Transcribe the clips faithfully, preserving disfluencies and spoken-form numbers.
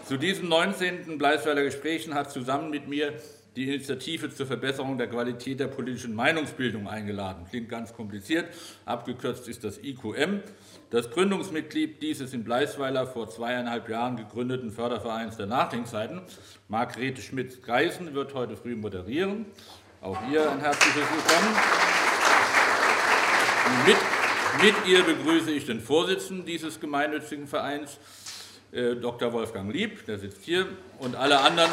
Zu diesen neunzehnten Bleisweiler Gesprächen hat zusammen mit mir die Initiative zur Verbesserung der Qualität der politischen Meinungsbildung eingeladen. Klingt ganz kompliziert, abgekürzt ist das I Q M. Das Gründungsmitglied dieses in Bleisweiler vor zweieinhalb Jahren gegründeten Fördervereins der Nachdenkseiten, Margrethe Schmitz-Greisen, wird heute früh moderieren. Auch ihr ein herzliches Willkommen. Mit, mit ihr begrüße ich den Vorsitzenden dieses gemeinnützigen Vereins, äh, Doktor Wolfgang Lieb, der sitzt hier, und alle anderen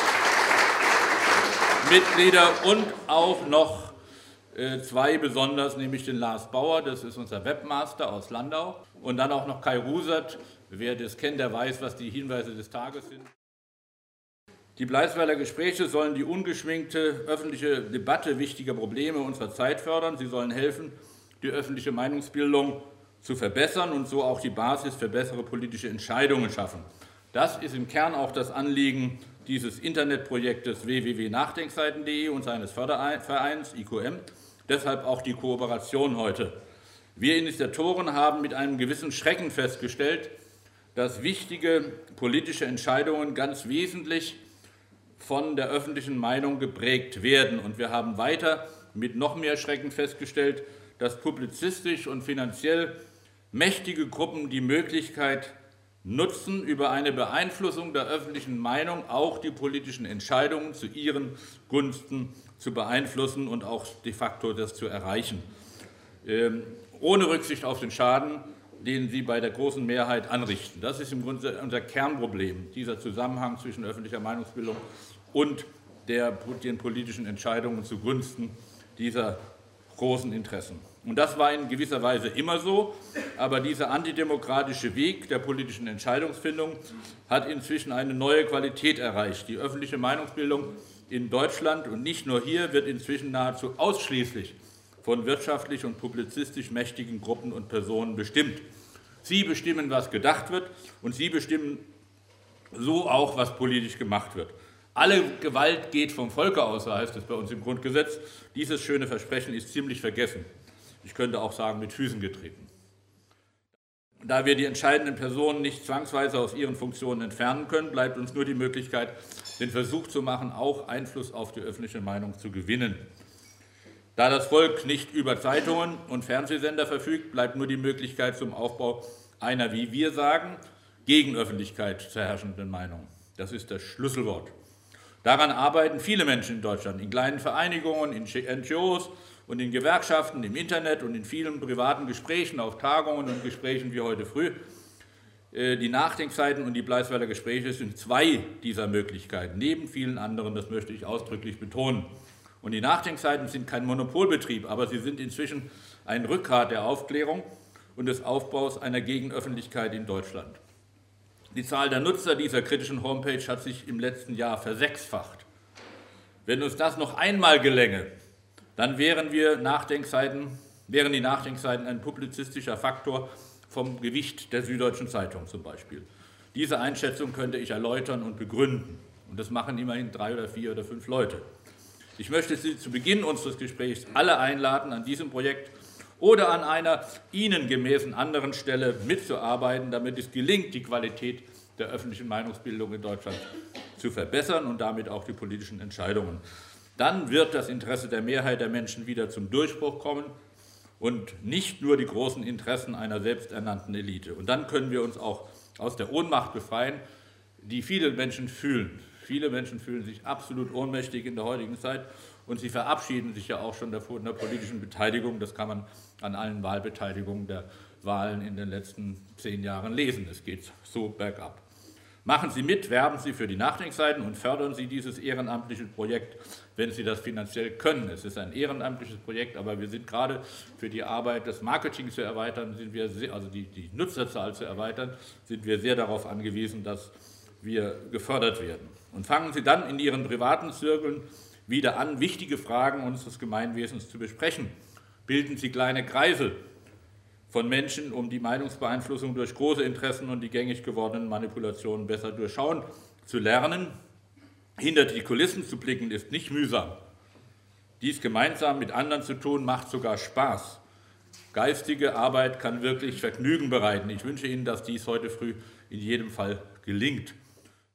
Mitglieder und auch noch äh, zwei besonders, nämlich den Lars Bauer, das ist unser Webmaster aus Landau, und dann auch noch Kai Rusert. Wer das kennt, der weiß, was die Hinweise des Tages sind. Die Bleisweiler Gespräche sollen die ungeschminkte öffentliche Debatte wichtiger Probleme unserer Zeit fördern. Sie sollen helfen, die öffentliche Meinungsbildung zu verbessern und so auch die Basis für bessere politische Entscheidungen schaffen. Das ist im Kern auch das Anliegen dieses Internetprojektes w w w punkt nachdenkseiten punkt de und seines Fördervereins I Q M. Deshalb auch die Kooperation heute. Wir Initiatoren haben mit einem gewissen Schrecken festgestellt, dass wichtige politische Entscheidungen ganz wesentlich von der öffentlichen Meinung geprägt werden. Und wir haben weiter mit noch mehr Schrecken festgestellt, dass publizistisch und finanziell mächtige Gruppen die Möglichkeit nutzen, über eine Beeinflussung der öffentlichen Meinung auch die politischen Entscheidungen zu ihren Gunsten zu beeinflussen und auch de facto das zu erreichen, ähm, ohne Rücksicht auf den Schaden, den sie bei der großen Mehrheit anrichten. Das ist im Grunde unser Kernproblem, dieser Zusammenhang zwischen öffentlicher Meinungsbildung und der, den politischen Entscheidungen zugunsten dieser großen Interessen. Und das war in gewisser Weise immer so, aber dieser antidemokratische Weg der politischen Entscheidungsfindung hat inzwischen eine neue Qualität erreicht. Die öffentliche Meinungsbildung in Deutschland und nicht nur hier wird inzwischen nahezu ausschließlich von wirtschaftlich und publizistisch mächtigen Gruppen und Personen bestimmt. Sie bestimmen, was gedacht wird, und sie bestimmen so auch, was politisch gemacht wird. Alle Gewalt geht vom Volke aus, so heißt es bei uns im Grundgesetz. Dieses schöne Versprechen ist ziemlich vergessen. Ich könnte auch sagen, mit Füßen getreten. Da wir die entscheidenden Personen nicht zwangsweise aus ihren Funktionen entfernen können, bleibt uns nur die Möglichkeit, den Versuch zu machen, auch Einfluss auf die öffentliche Meinung zu gewinnen. Da das Volk nicht über Zeitungen und Fernsehsender verfügt, bleibt nur die Möglichkeit zum Aufbau einer, wie wir sagen, gegen Öffentlichkeit zerherrschenden Meinung. Das ist das Schlüsselwort. Daran arbeiten viele Menschen in Deutschland, in kleinen Vereinigungen, in N G Os und in Gewerkschaften, im Internet und in vielen privaten Gesprächen, auf Tagungen und Gesprächen wie heute früh. Die Nachdenkseiten und die Bleisweiler Gespräche sind zwei dieser Möglichkeiten, neben vielen anderen, das möchte ich ausdrücklich betonen. Und die Nachdenkseiten sind kein Monopolbetrieb, aber sie sind inzwischen ein Rückgrat der Aufklärung und des Aufbaus einer Gegenöffentlichkeit in Deutschland. Die Zahl der Nutzer dieser kritischen Homepage hat sich im letzten Jahr versechsfacht. Wenn uns das noch einmal gelänge, dann wären, wir Nachdenkseiten, wären die Nachdenkseiten ein publizistischer Faktor vom Gewicht der Süddeutschen Zeitung zum Beispiel. Diese Einschätzung könnte ich erläutern und begründen. Und das machen immerhin drei oder vier oder fünf Leute. Ich möchte Sie zu Beginn unseres Gesprächs alle einladen, an diesem Projekt oder an einer Ihnen gemäßen anderen Stelle mitzuarbeiten, damit es gelingt, die Qualität der öffentlichen Meinungsbildung in Deutschland zu verbessern und damit auch die politischen Entscheidungen. Dann wird das Interesse der Mehrheit der Menschen wieder zum Durchbruch kommen und nicht nur die großen Interessen einer selbsternannten Elite. Und dann können wir uns auch aus der Ohnmacht befreien, die viele Menschen fühlen. Viele Menschen fühlen sich absolut ohnmächtig in der heutigen Zeit und sie verabschieden sich ja auch schon von der politischen Beteiligung. Das kann man an allen Wahlbeteiligungen der Wahlen in den letzten zehn Jahren lesen. Es geht so bergab. Machen Sie mit, werben Sie für die Nachdenkseiten und fördern Sie dieses ehrenamtliche Projekt, wenn Sie das finanziell können. Es ist ein ehrenamtliches Projekt, aber wir sind gerade für die Arbeit, das Marketing zu erweitern, sind wir sehr, also die, die Nutzerzahl zu erweitern, sind wir sehr darauf angewiesen, dass wir gefördert werden. Und fangen Sie dann in Ihren privaten Zirkeln wieder an, wichtige Fragen unseres Gemeinwesens zu besprechen. Bilden Sie kleine Kreise von Menschen, um die Meinungsbeeinflussung durch große Interessen und die gängig gewordenen Manipulationen besser durchschauen zu lernen. Hinter die Kulissen zu blicken ist nicht mühsam. Dies gemeinsam mit anderen zu tun, macht sogar Spaß. Geistige Arbeit kann wirklich Vergnügen bereiten. Ich wünsche Ihnen, dass dies heute früh in jedem Fall gelingt.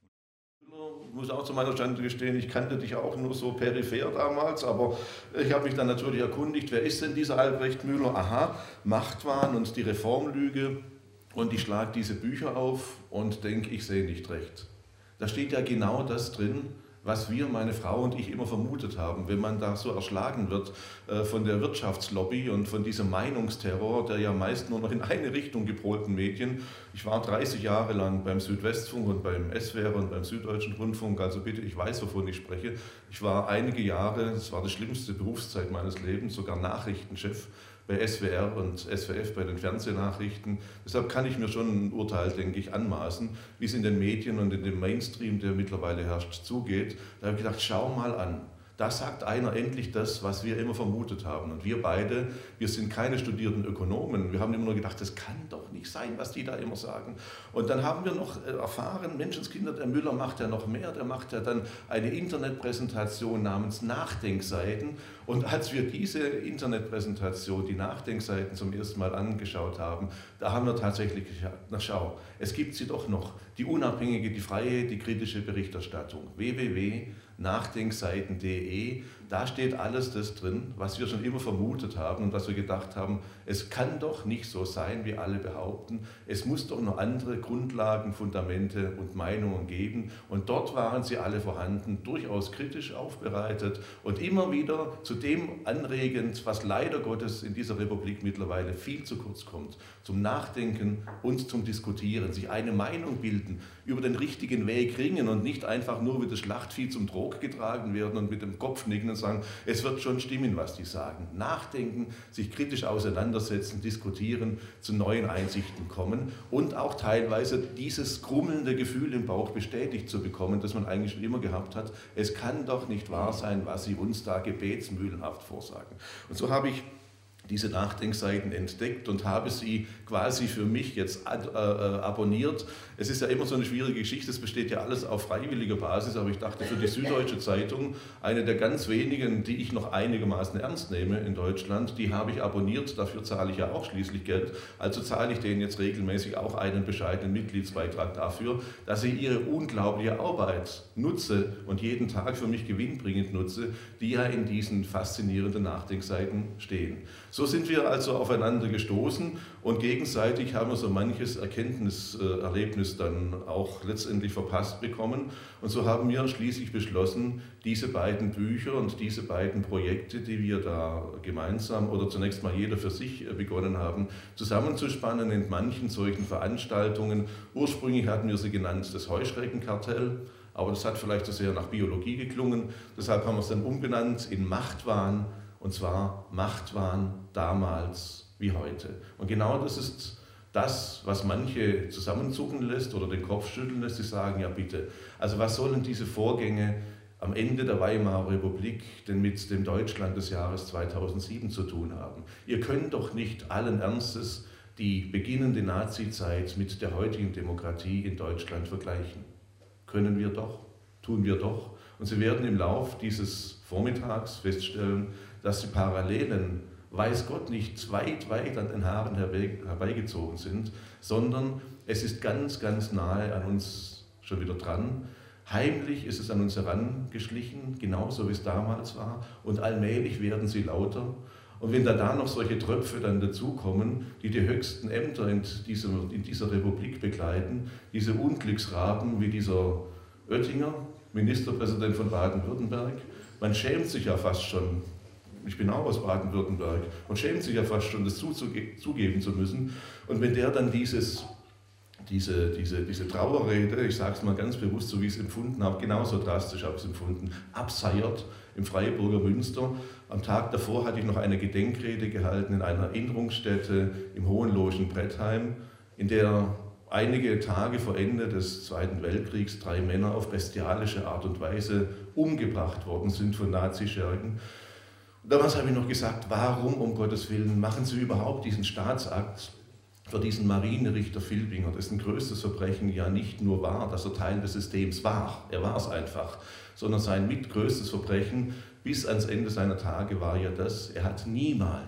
muss auch zu meiner Schande gestehen, ich kannte dich auch nur so peripher damals, aber ich habe mich dann natürlich erkundigt, wer ist denn dieser Albrecht Müller? Aha, Machtwahn und die Reformlüge. Und ich schlage diese Bücher auf und denke, ich sehe nicht recht. Da steht ja genau das drin, was wir, meine Frau und ich, immer vermutet haben, wenn man da so erschlagen wird äh, von der Wirtschaftslobby und von diesem Meinungsterror, der ja meist nur noch in eine Richtung gepolten Medien. Ich war dreißig Jahre lang beim Südwestfunk und beim S W R und beim Süddeutschen Rundfunk, also bitte, ich weiß, wovon ich spreche. Ich war einige Jahre, das war die schlimmste Berufszeit meines Lebens, sogar Nachrichtenchef bei S W R und S W F bei den Fernsehnachrichten. Deshalb kann ich mir schon ein Urteil, denke ich, anmaßen, wie es in den Medien und in dem Mainstream, der mittlerweile herrscht, zugeht. Da habe ich gedacht, schau mal an. Da sagt einer endlich das, was wir immer vermutet haben. Und wir beide, wir sind keine studierten Ökonomen. Wir haben immer nur gedacht, das kann doch nicht sein, was die da immer sagen. Und dann haben wir noch erfahren, Menschenskinder, der Müller macht ja noch mehr. Der macht ja dann eine Internetpräsentation namens Nachdenkseiten. Und als wir diese Internetpräsentation, die Nachdenkseiten zum ersten Mal angeschaut haben, da haben wir tatsächlich gesagt, na schau, es gibt sie doch noch. Die unabhängige, die freie, die kritische Berichterstattung. w w w punkt nachdenkseiten punkt de, da steht alles das drin, was wir schon immer vermutet haben und was wir gedacht haben, es kann doch nicht so sein, wie alle behaupten. Es muss doch noch andere Grundlagen, Fundamente und Meinungen geben. Und dort waren sie alle vorhanden, durchaus kritisch aufbereitet und immer wieder zu dem anregend, was leider Gottes in dieser Republik mittlerweile viel zu kurz kommt. Zum Nachdenken und zum Diskutieren, sich eine Meinung bilden, über den richtigen Weg ringen und nicht einfach nur wie das Schlachtvieh zum Trog getragen werden und mit dem Kopf nicken und sagen, es wird schon stimmen, was die sagen. Nachdenken, sich kritisch auseinandersetzen, diskutieren, zu neuen Einsichten kommen und auch teilweise dieses krummelnde Gefühl im Bauch bestätigt zu bekommen, das man eigentlich schon immer gehabt hat. Es kann doch nicht wahr sein, was sie uns da gebetsmühlenhaft vorsagen. Und so habe ich diese Nachdenkseiten entdeckt und habe sie quasi für mich jetzt ad, äh, abonniert. Es ist ja immer so eine schwierige Geschichte, es besteht ja alles auf freiwilliger Basis, aber ich dachte für die Süddeutsche Zeitung, eine der ganz wenigen, die ich noch einigermaßen ernst nehme in Deutschland, die habe ich abonniert, dafür zahle ich ja auch schließlich Geld, also zahle ich denen jetzt regelmäßig auch einen bescheidenen Mitgliedsbeitrag dafür, dass ich ihre unglaubliche Arbeit nutze und jeden Tag für mich gewinnbringend nutze, die ja in diesen faszinierenden Nachdenkseiten stehen. So sind wir also aufeinander gestoßen und gegenseitig haben wir so manches Erkenntniserlebnis dann auch letztendlich verpasst bekommen. Und so haben wir schließlich beschlossen, diese beiden Bücher und diese beiden Projekte, die wir da gemeinsam oder zunächst mal jeder für sich begonnen haben, zusammenzuspannen in manchen solchen Veranstaltungen. Ursprünglich hatten wir sie genannt das Heuschreckenkartell, aber das hat vielleicht zu sehr nach Biologie geklungen. Deshalb haben wir es dann umbenannt in Machtwahn. Und zwar Machtwahn damals wie heute. Und genau das ist das, was manche zusammenzucken lässt oder den Kopf schütteln lässt. Sie sagen, ja bitte, also was sollen diese Vorgänge am Ende der Weimarer Republik denn mit dem Deutschland des Jahres zweitausendsieben zu tun haben? Ihr könnt doch nicht allen Ernstes die beginnende Nazizeit mit der heutigen Demokratie in Deutschland vergleichen. Können wir doch, tun wir doch. Und Sie werden im Lauf dieses Vormittags feststellen, dass die Parallelen, weiß Gott, nicht weit, weit an den Haaren herbeigezogen sind, sondern es ist ganz, ganz nahe an uns schon wieder dran. Heimlich ist es an uns herangeschlichen, genauso wie es damals war, und allmählich werden sie lauter. Und wenn da, da noch solche Tröpfe dann dazukommen, die die höchsten Ämter in dieser, in dieser Republik begleiten, diese Unglücksraben wie dieser Oettinger, Ministerpräsident von Baden-Württemberg, man schämt sich ja fast schon, ich bin auch aus Baden-Württemberg, man schämt sich ja fast schon, das zuzuge- zugeben zu müssen. Und wenn der dann dieses, diese, diese, diese Trauerrede, ich sage es mal ganz bewusst, so wie ich es empfunden habe, genauso drastisch habe ich es empfunden, abseiert im Freiburger Münster. Am Tag davor hatte ich noch eine Gedenkrede gehalten in einer Erinnerungsstätte im Hohenlohen Brettheim, in der einige Tage vor Ende des Zweiten Weltkriegs drei Männer auf bestialische Art und Weise umgebracht worden sind von Nazischergen. Damals habe ich noch gesagt, warum um Gottes Willen machen Sie überhaupt diesen Staatsakt für diesen Marinerichter Filbinger, dessen größtes Verbrechen ja nicht nur war, dass er Teil des Systems war, er war es einfach, sondern sein mitgrößtes Verbrechen bis ans Ende seiner Tage war ja das, er hat niemals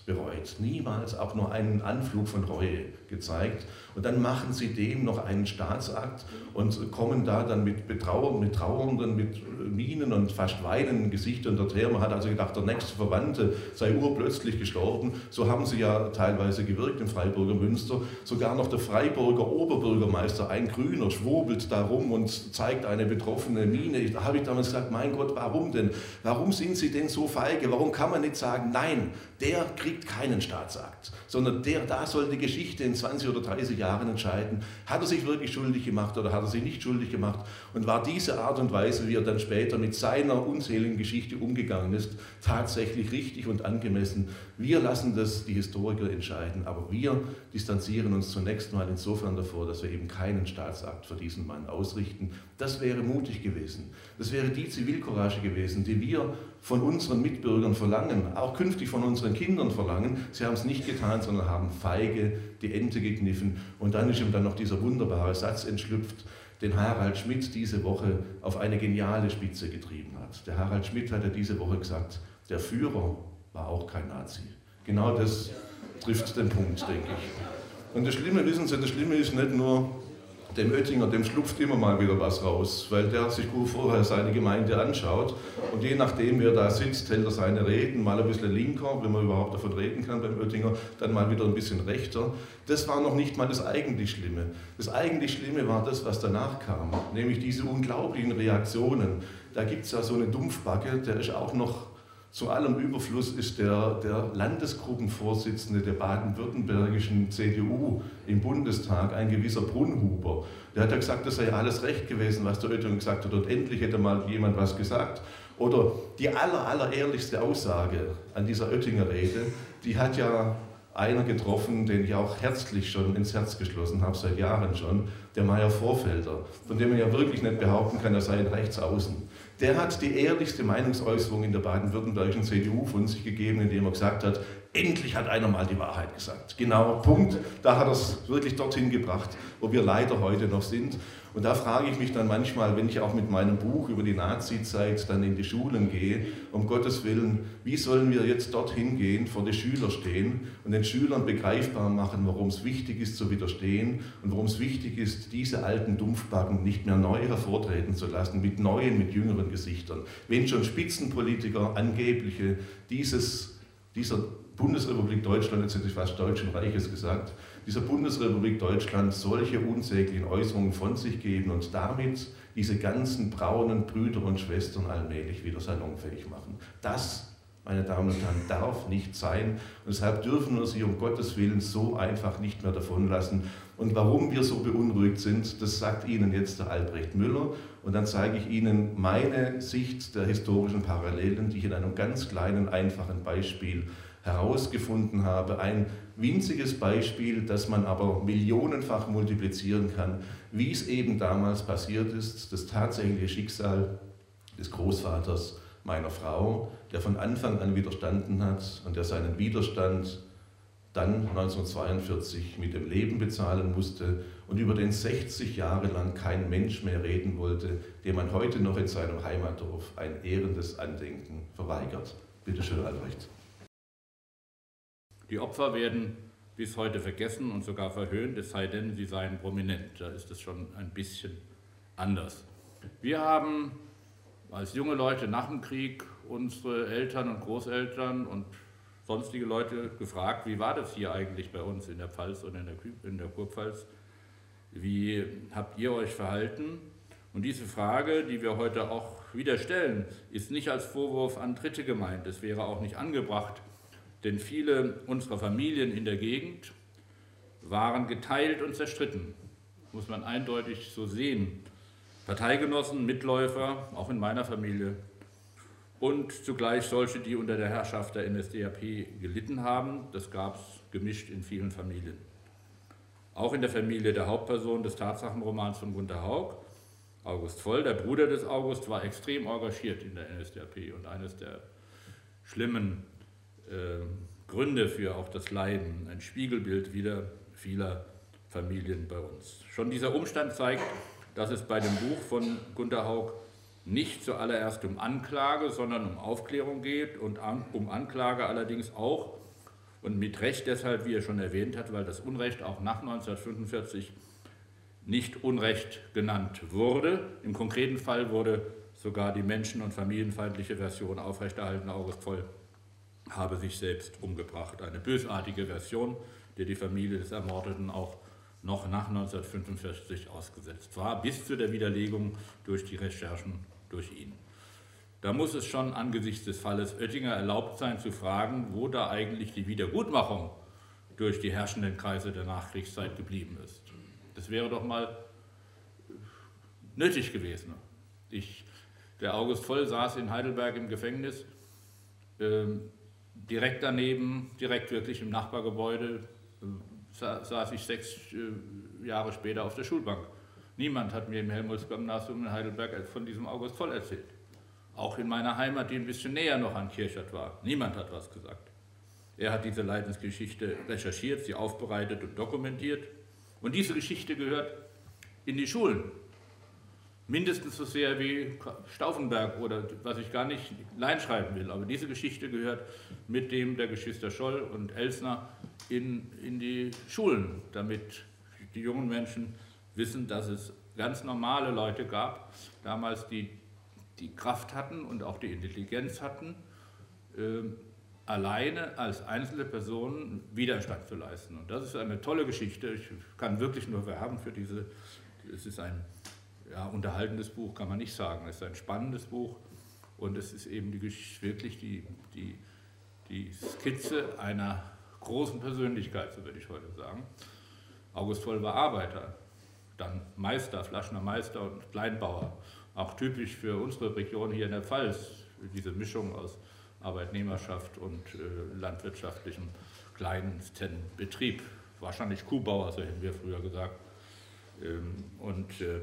bereut, niemals auch nur einen Anflug von Reue gezeigt. Und dann machen sie dem noch einen Staatsakt und kommen da dann mit Betrauern, mit Trauernden, mit Mienen und fast weinenden Gesichtern dorthin. Man hat also gedacht, der nächste Verwandte sei urplötzlich gestorben. So haben sie ja teilweise gewirkt im Freiburger Münster. Sogar noch der Freiburger Oberbürgermeister, ein Grüner, schwurbelt da rum und zeigt eine betroffene Miene. Da habe ich damals gesagt, mein Gott, warum denn? Warum sind Sie denn so feige? Warum kann man nicht sagen, nein, der kriegt keinen Staatsakt, sondern der, da soll die Geschichte in zwanzig oder dreißig Jahren entscheiden, hat er sich wirklich schuldig gemacht oder hat er sich nicht schuldig gemacht, und war diese Art und Weise, wie er dann später mit seiner unseligen Geschichte umgegangen ist, tatsächlich richtig und angemessen. Wir lassen das die Historiker entscheiden, aber wir distanzieren uns zunächst mal insofern davor, dass wir eben keinen Staatsakt für diesen Mann ausrichten. Das wäre mutig gewesen. Das wäre die Zivilcourage gewesen, die wir von unseren Mitbürgern verlangen, auch künftig von unseren Kindern verlangen. Sie haben es nicht getan, sondern haben feige die Ente gekniffen. Und dann ist ihm dann noch dieser wunderbare Satz entschlüpft, den Harald Schmidt diese Woche auf eine geniale Spitze getrieben hat. Der Harald Schmidt hat ja diese Woche gesagt, der Führer war auch kein Nazi. Genau das trifft den Punkt, denke ich. Und das Schlimme, wissen Sie, das Schlimme ist nicht nur, dem Oettinger, dem schlupft immer mal wieder was raus, weil der sich gut vorher seine Gemeinde anschaut und je nachdem, wer da sitzt, hält er seine Reden, mal ein bisschen linker, wenn man überhaupt davon reden kann beim Oettinger, dann mal wieder ein bisschen rechter. Das war noch nicht mal das eigentlich Schlimme. Das eigentlich Schlimme war das, was danach kam, nämlich diese unglaublichen Reaktionen. Da gibt es ja so eine Dumpfbacke, der ist auch noch zu allem Überfluss ist der, der Landesgruppenvorsitzende der baden-württembergischen C D U im Bundestag, ein gewisser Brunhuber. Der hat ja gesagt, das sei alles recht gewesen, was der Oettinger gesagt hat, und endlich hätte mal jemand was gesagt. Oder die aller, aller ehrlichste Aussage an dieser Oettinger-Rede, die hat ja einer getroffen, den ich auch herzlich schon ins Herz geschlossen habe, seit Jahren schon, der Meyer Vorfelder, von dem man ja wirklich nicht behaupten kann, er sei ein Rechtsaußen. Der hat die ehrlichste Meinungsäußerung in der baden-württembergischen C D U von sich gegeben, indem er gesagt hat, endlich hat einer mal die Wahrheit gesagt. Genau, Punkt. Da hat er es wirklich dorthin gebracht, wo wir leider heute noch sind. Und da frage ich mich dann manchmal, wenn ich auch mit meinem Buch über die Nazi-Zeit dann in die Schulen gehe, um Gottes Willen, wie sollen wir jetzt dorthin gehen, vor die Schüler stehen und den Schülern begreifbar machen, warum es wichtig ist zu widerstehen und warum es wichtig ist, diese alten Dumpfbacken nicht mehr neu hervortreten zu lassen, mit neuen, mit jüngeren Gesichtern. Wenn schon Spitzenpolitiker, angebliche, dieses, dieser Bundesrepublik Deutschland, jetzt hätte ich fast Deutschen Reiches gesagt, dieser Bundesrepublik Deutschland solche unsäglichen Äußerungen von sich geben und damit diese ganzen braunen Brüder und Schwestern allmählich wieder salonfähig machen. Das, meine Damen und Herren, darf nicht sein. Und deshalb dürfen wir sie um Gottes Willen so einfach nicht mehr davonlassen. Und warum wir so beunruhigt sind, das sagt Ihnen jetzt der Albrecht Müller. Und dann zeige ich Ihnen meine Sicht der historischen Parallelen, die ich in einem ganz kleinen, einfachen Beispiel herausgefunden habe. Ein winziges Beispiel, das man aber millionenfach multiplizieren kann, wie es eben damals passiert ist, das tatsächliche Schicksal des Großvaters meiner Frau, der von Anfang an widerstanden hat und der seinen Widerstand dann neunzehnhundertzweiundvierzig mit dem Leben bezahlen musste und über den sechzig Jahre lang kein Mensch mehr reden wollte, dem man heute noch in seinem Heimatdorf ein ehrendes Andenken verweigert. Bitte schön, Albrecht. Die Opfer werden bis heute vergessen und sogar verhöhnt, es sei denn, sie seien prominent. Da ist es schon ein bisschen anders. Wir haben als junge Leute nach dem Krieg unsere Eltern und Großeltern und sonstige Leute gefragt, wie war das hier eigentlich bei uns in der Pfalz und in der, in der Kurpfalz? Wie habt ihr euch verhalten? Und diese Frage, die wir heute auch wieder stellen, ist nicht als Vorwurf an Dritte gemeint. Es wäre auch nicht angebracht, denn viele unserer Familien in der Gegend waren geteilt und zerstritten, muss man eindeutig so sehen. Parteigenossen, Mitläufer, auch in meiner Familie, und zugleich solche, die unter der Herrschaft der N S D A P gelitten haben. Das gab es gemischt in vielen Familien. Auch in der Familie der Hauptperson des Tatsachenromans von Günter Haug, August Voll, der Bruder des August, war extrem engagiert in der N S D A P und eines der schlimmen Äh, Gründe für auch das Leiden, ein Spiegelbild wieder vieler Familien bei uns. Schon dieser Umstand zeigt, dass es bei dem Buch von Günter Haug nicht zuallererst um Anklage, sondern um Aufklärung geht und an, um Anklage allerdings auch Und mit Recht deshalb, wie er schon erwähnt hat, weil das Unrecht auch nach neunzehnhundertfünfundvierzig nicht Unrecht genannt wurde. Im konkreten Fall wurde sogar die menschen- und familienfeindliche Version aufrechterhalten. August Voll habe sich selbst umgebracht. Eine bösartige Version, der die Familie des Ermordeten auch noch nach neunzehnhundertfünfundvierzig ausgesetzt war, bis zu der Widerlegung durch die Recherchen durch ihn. Da muss es schon angesichts des Falles Oettinger erlaubt sein zu fragen, wo da eigentlich die Wiedergutmachung durch die herrschenden Kreise der Nachkriegszeit geblieben ist. Das wäre doch mal nötig gewesen. Ich, der August Voll saß in Heidelberg im Gefängnis, äh, direkt daneben, direkt wirklich im Nachbargebäude, äh, saß ich sechs äh, Jahre später auf der Schulbank. Niemand hat mir im Helmholtz-Gymnasium in Heidelberg von diesem August Voll erzählt. Auch in meiner Heimat, die ein bisschen näher noch an Kirchert war. Niemand hat was gesagt. Er hat diese Leidensgeschichte recherchiert, sie aufbereitet und dokumentiert. Und diese Geschichte gehört in die Schulen. Mindestens so sehr wie Stauffenberg oder was ich gar nicht kleinschreiben will. Aber diese Geschichte gehört mit dem der Geschwister Scholl und Elsner in, in die Schulen, damit die jungen Menschen wissen, dass es ganz normale Leute gab, damals die die Kraft hatten und auch die Intelligenz hatten, äh, alleine als einzelne Personen Widerstand zu leisten. Und das ist eine tolle Geschichte. Ich kann wirklich nur werben für diese. Es ist ein ja, unterhaltendes Buch, kann man nicht sagen. Es ist ein spannendes Buch und es ist eben die, wirklich die, die, die Skizze einer großen Persönlichkeit, so würde ich heute sagen. August Voll war Arbeiter, dann Meister, Flaschner Meister und Kleinbauer. Auch typisch für unsere Region hier in der Pfalz, diese Mischung aus Arbeitnehmerschaft und äh, landwirtschaftlichem kleinsten Betrieb. Wahrscheinlich Kuhbauer, so hätten wir früher gesagt. Ähm, und äh,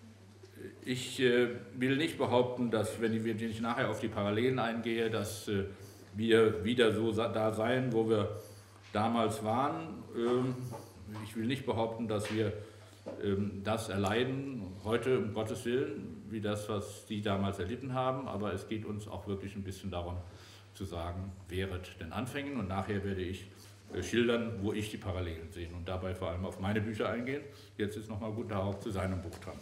ich äh, will nicht behaupten, dass, wenn ich, wenn ich nachher auf die Parallelen eingehe, dass äh, wir wieder so da seien, wo wir damals waren. Ähm, ich will nicht behaupten, dass wir das erleiden, heute um Gottes Willen, wie das, was die damals erlitten haben, aber es geht uns auch wirklich ein bisschen darum zu sagen, wehret den Anfängen und nachher werde ich schildern, wo ich die Parallelen sehe und dabei vor allem auf meine Bücher eingehen. Jetzt ist nochmal Gunter Haupt zu seinem Buch dran.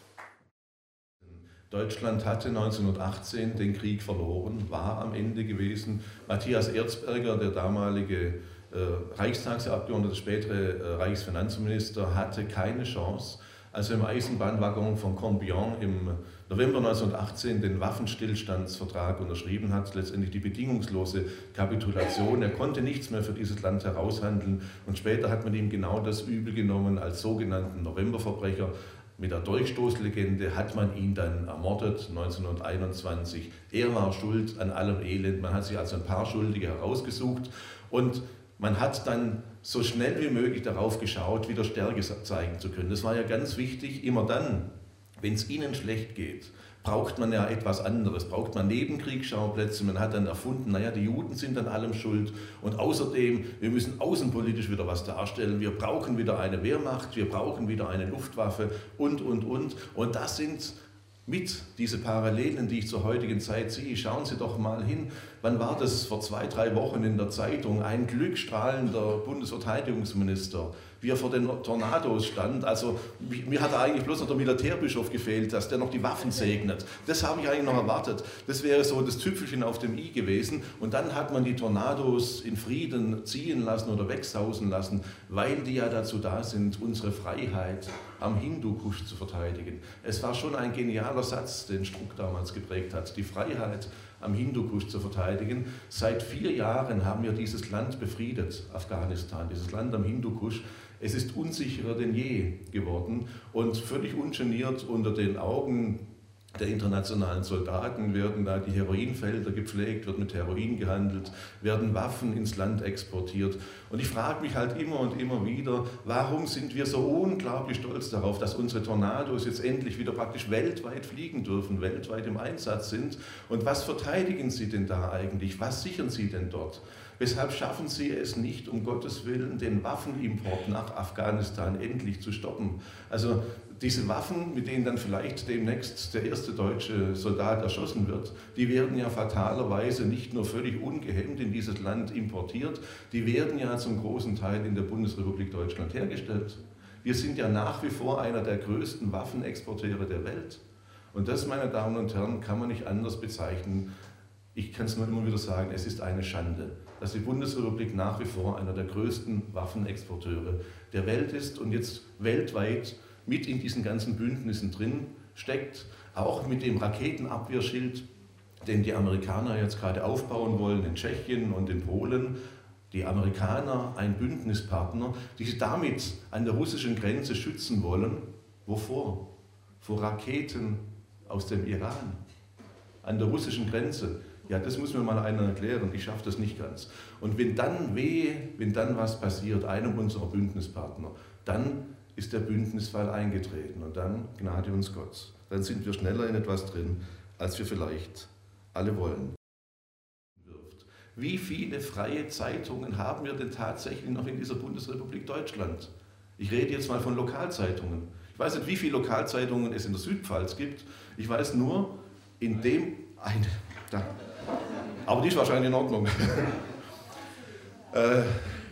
Deutschland hatte neunzehnhundertachtzehn den Krieg verloren, war am Ende gewesen. Matthias Erzberger, der damalige Reichstagsabgeordneter, spätere Reichsfinanzminister, hatte keine Chance, als er im Eisenbahnwaggon von Cornebillon im November neunzehnhundertachtzehn den Waffenstillstandsvertrag unterschrieben hat, letztendlich die bedingungslose Kapitulation. Er konnte nichts mehr für dieses Land heraushandeln und später hat man ihm genau das übel genommen als sogenannten Novemberverbrecher. Mit der Dolchstoßlegende hat man ihn dann ermordet, neunzehnhunderteinundzwanzig. Er war schuld an allem Elend, man hat sich also ein paar Schuldige herausgesucht und man hat dann so schnell wie möglich darauf geschaut, wieder Stärke zeigen zu können. Das war ja ganz wichtig, immer dann, wenn es ihnen schlecht geht, braucht man ja etwas anderes, braucht man Nebenkriegsschauplätze. Man hat dann erfunden, naja, die Juden sind an allem schuld und außerdem, wir müssen außenpolitisch wieder was darstellen, wir brauchen wieder eine Wehrmacht, wir brauchen wieder eine Luftwaffe und, und, und. Und das sind mit diese Parallelen, die ich zur heutigen Zeit sehe. Schauen Sie doch mal hin, wann war das vor zwei, drei Wochen in der Zeitung, ein glückstrahlender Bundesverteidigungsminister, wie er vor den Tornados stand. Also mir hat eigentlich bloß noch der Militärbischof gefehlt, dass der noch die Waffen segnet. Das habe ich eigentlich noch erwartet. Das wäre so das Tüpfelchen auf dem i gewesen. Und dann hat man die Tornados in Frieden ziehen lassen oder wegsausen lassen, weil die ja dazu da sind, unsere Freiheit am Hindukusch zu verteidigen. Es war schon ein genialer Satz, den Struck damals geprägt hat. Die Freiheit am Hindukusch zu verteidigen. Seit vier Jahren haben wir dieses Land befriedet, Afghanistan, dieses Land am Hindukusch. Es ist unsicherer denn je geworden und völlig ungeniert unter den Augen der internationalen Soldaten werden da die Heroinfelder gepflegt, wird mit Heroin gehandelt, werden Waffen ins Land exportiert. Und ich frage mich halt immer und immer wieder, warum sind wir so unglaublich stolz darauf, dass unsere Tornados jetzt endlich wieder praktisch weltweit fliegen dürfen, weltweit im Einsatz sind. Und was verteidigen sie denn da eigentlich? Was sichern sie denn dort? Weshalb schaffen Sie es nicht, um Gottes Willen, den Waffenimport nach Afghanistan endlich zu stoppen? Also diese Waffen, mit denen dann vielleicht demnächst der erste deutsche Soldat erschossen wird, die werden ja fatalerweise nicht nur völlig ungehemmt in dieses Land importiert, die werden ja zum großen Teil in der Bundesrepublik Deutschland hergestellt. Wir sind ja nach wie vor einer der größten Waffenexporteure der Welt. Und das, meine Damen und Herren, kann man nicht anders bezeichnen. Ich kann es nur immer wieder sagen, es ist eine Schande, dass die Bundesrepublik nach wie vor einer der größten Waffenexporteure der Welt ist und jetzt weltweit mit in diesen ganzen Bündnissen drin steckt, auch mit dem Raketenabwehrschild, den die Amerikaner jetzt gerade aufbauen wollen in Tschechien und in Polen. Die Amerikaner, ein Bündnispartner, die sie damit an der russischen Grenze schützen wollen. Wovor? Vor Raketen aus dem Iran. An der russischen Grenze. Ja, das muss mir mal einer erklären, ich schaffe das nicht ganz. Und wenn dann weh, wenn dann was passiert, einem unserer Bündnispartner, dann ist der Bündnisfall eingetreten und dann gnade uns Gott. Dann sind wir schneller in etwas drin, als wir vielleicht alle wollen. Wie viele freie Zeitungen haben wir denn tatsächlich noch in dieser Bundesrepublik Deutschland? Ich rede jetzt mal von Lokalzeitungen. Ich weiß nicht, wie viele Lokalzeitungen es in der Südpfalz gibt. Ich weiß nur, in dem eine. Da. Aber die ist wahrscheinlich in Ordnung. äh,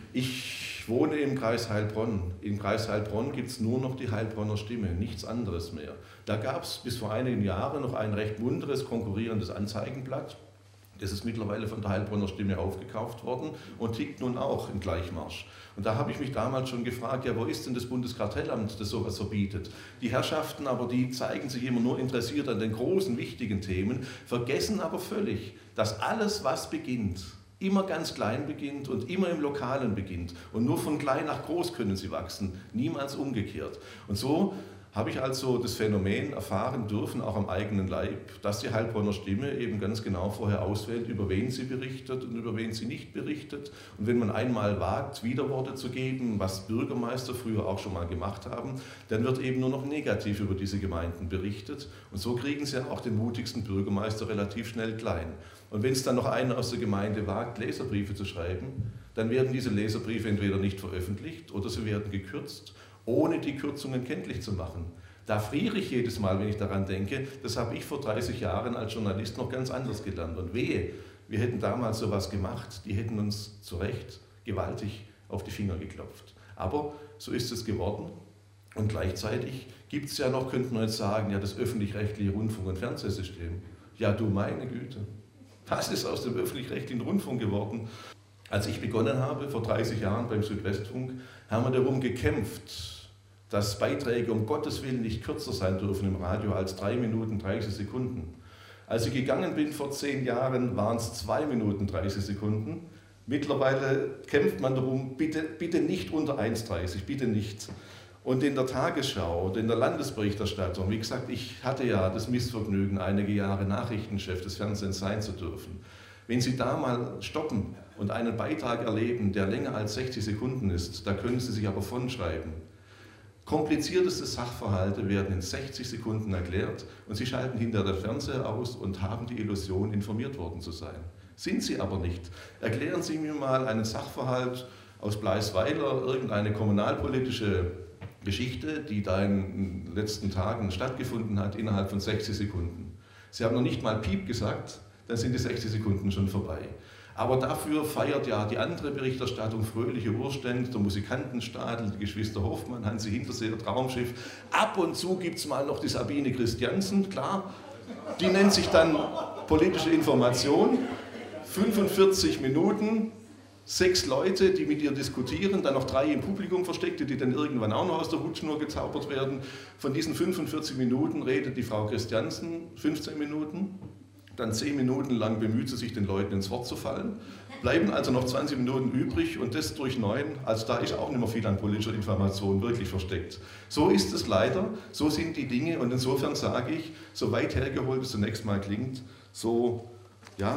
ich wohne im Kreis Heilbronn. Im Kreis Heilbronn gibt es nur noch die Heilbronner Stimme, nichts anderes mehr. Da gab es bis vor einigen Jahren noch ein recht munteres, konkurrierendes Anzeigenblatt. Das ist mittlerweile von der Heilbronner Stimme aufgekauft worden und tickt nun auch im Gleichmarsch. Und da habe ich mich damals schon gefragt, ja, wo ist denn das Bundeskartellamt, das sowas verbietet? Die Herrschaften aber, die zeigen sich immer nur interessiert an den großen, wichtigen Themen, vergessen aber völlig, dass alles, was beginnt, immer ganz klein beginnt und immer im Lokalen beginnt. Und nur von klein nach groß können sie wachsen, niemals umgekehrt. Und so habe ich also das Phänomen erfahren dürfen, auch am eigenen Leib, dass die Heilbronner Stimme eben ganz genau vorher auswählt, über wen sie berichtet und über wen sie nicht berichtet. Und wenn man einmal wagt, Widerworte zu geben, was Bürgermeister früher auch schon mal gemacht haben, dann wird eben nur noch negativ über diese Gemeinden berichtet. Und so kriegen sie auch den mutigsten Bürgermeister relativ schnell klein. Und wenn es dann noch einer aus der Gemeinde wagt, Leserbriefe zu schreiben, dann werden diese Leserbriefe entweder nicht veröffentlicht oder sie werden gekürzt, ohne die Kürzungen kenntlich zu machen. Da friere ich jedes Mal, wenn ich daran denke, das habe ich vor dreißig Jahren als Journalist noch ganz anders gelernt. Und wehe, wir hätten damals sowas gemacht, die hätten uns zu Recht gewaltig auf die Finger geklopft. Aber so ist es geworden und gleichzeitig gibt es ja noch, könnte man jetzt sagen, ja, das öffentlich-rechtliche Rundfunk- und Fernsehsystem. Ja, du meine Güte, was ist aus dem öffentlich-rechtlichen Rundfunk geworden? Als ich begonnen habe, vor dreißig Jahren beim Südwestfunk, haben wir darum gekämpft, dass Beiträge um Gottes Willen nicht kürzer sein dürfen im Radio als drei Minuten dreißig Sekunden. Als ich gegangen bin vor zehn Jahren, waren es zwei Minuten dreißig Sekunden. Mittlerweile kämpft man darum, bitte, bitte nicht unter eins dreißig, bitte nicht. Und in der Tagesschau oder in der Landesberichterstattung, wie gesagt, ich hatte ja das Missvergnügen, einige Jahre Nachrichtenchef des Fernsehens sein zu dürfen. Wenn Sie da mal stoppen und einen Beitrag erleben, der länger als sechzig Sekunden ist, da können Sie sich aber von schreiben. Komplizierteste Sachverhalte werden in sechzig Sekunden erklärt und Sie schalten hinter der Fernseher aus und haben die Illusion, informiert worden zu sein. Sind Sie aber nicht. Erklären Sie mir mal einen Sachverhalt aus Bleisweiler, irgendeine kommunalpolitische Geschichte, die da in den letzten Tagen stattgefunden hat, innerhalb von sechzig Sekunden. Sie haben noch nicht mal Piep gesagt, dann sind die sechzig Sekunden schon vorbei. Aber dafür feiert ja die andere Berichterstattung fröhliche Urstände, der Musikantenstadel, die Geschwister Hoffmann, Hansi Hinterseer, Traumschiff. Ab und zu gibt es mal noch die Sabine Christiansen, klar. Die nennt sich dann politische Information. fünfundvierzig Minuten, sechs Leute, die mit ihr diskutieren, dann noch drei im Publikum Versteckte, die dann irgendwann auch noch aus der Hutschnur gezaubert werden. Von diesen fünfundvierzig Minuten redet die Frau Christiansen fünfzehn Minuten. Dann zehn Minuten lang bemüht sie sich, den Leuten ins Wort zu fallen. Bleiben also noch zwanzig Minuten übrig und das durch neun. Also da ist auch nicht mehr viel an politischer Information wirklich versteckt. So ist es leider, so sind die Dinge und insofern sage ich, so weit hergeholt es zunächst mal klingt, so, ja,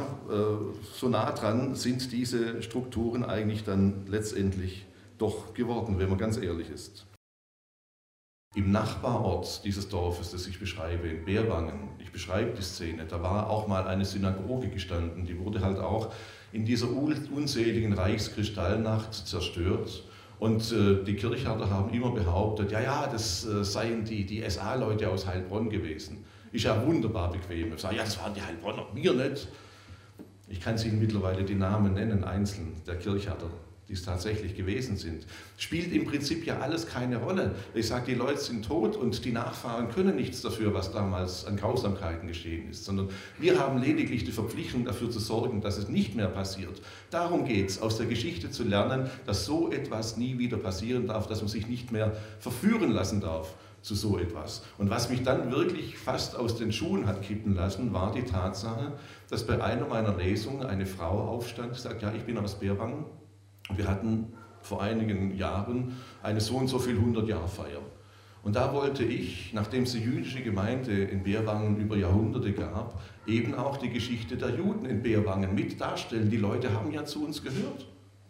so nah dran sind diese Strukturen eigentlich dann letztendlich doch geworden, wenn man ganz ehrlich ist. Im Nachbarort dieses Dorfes, das ich beschreibe, in Beerwangen, ich beschreibe die Szene, da war auch mal eine Synagoge gestanden, die wurde halt auch in dieser unseligen Reichskristallnacht zerstört. Und äh, die Kirchharter haben immer behauptet, ja, ja, das äh, seien die, die S A-Leute aus Heilbronn gewesen. Ist ja wunderbar bequem. Ich sage, ja, das waren die Heilbronner, mir nicht. Ich kann Ihnen mittlerweile die Namen nennen, einzeln, der Kirchharter, die es tatsächlich gewesen sind. Spielt im Prinzip ja alles keine Rolle. Ich sage, die Leute sind tot und die Nachfahren können nichts dafür, was damals an Grausamkeiten geschehen ist, sondern wir haben lediglich die Verpflichtung dafür zu sorgen, dass es nicht mehr passiert. Darum geht es, aus der Geschichte zu lernen, dass so etwas nie wieder passieren darf, dass man sich nicht mehr verführen lassen darf zu so etwas. Und was mich dann wirklich fast aus den Schuhen hat kippen lassen, war die Tatsache, dass bei einer meiner Lesungen eine Frau aufstand und sagt, ja, ich bin aus Beerwangen. Wir hatten vor einigen Jahren eine so und so viel hundert-Jahr-Feier. Und da wollte ich, nachdem es die jüdische Gemeinde in Beerwangen über Jahrhunderte gab, eben auch die Geschichte der Juden in Beerwangen mit darstellen. Die Leute haben ja zu uns gehört.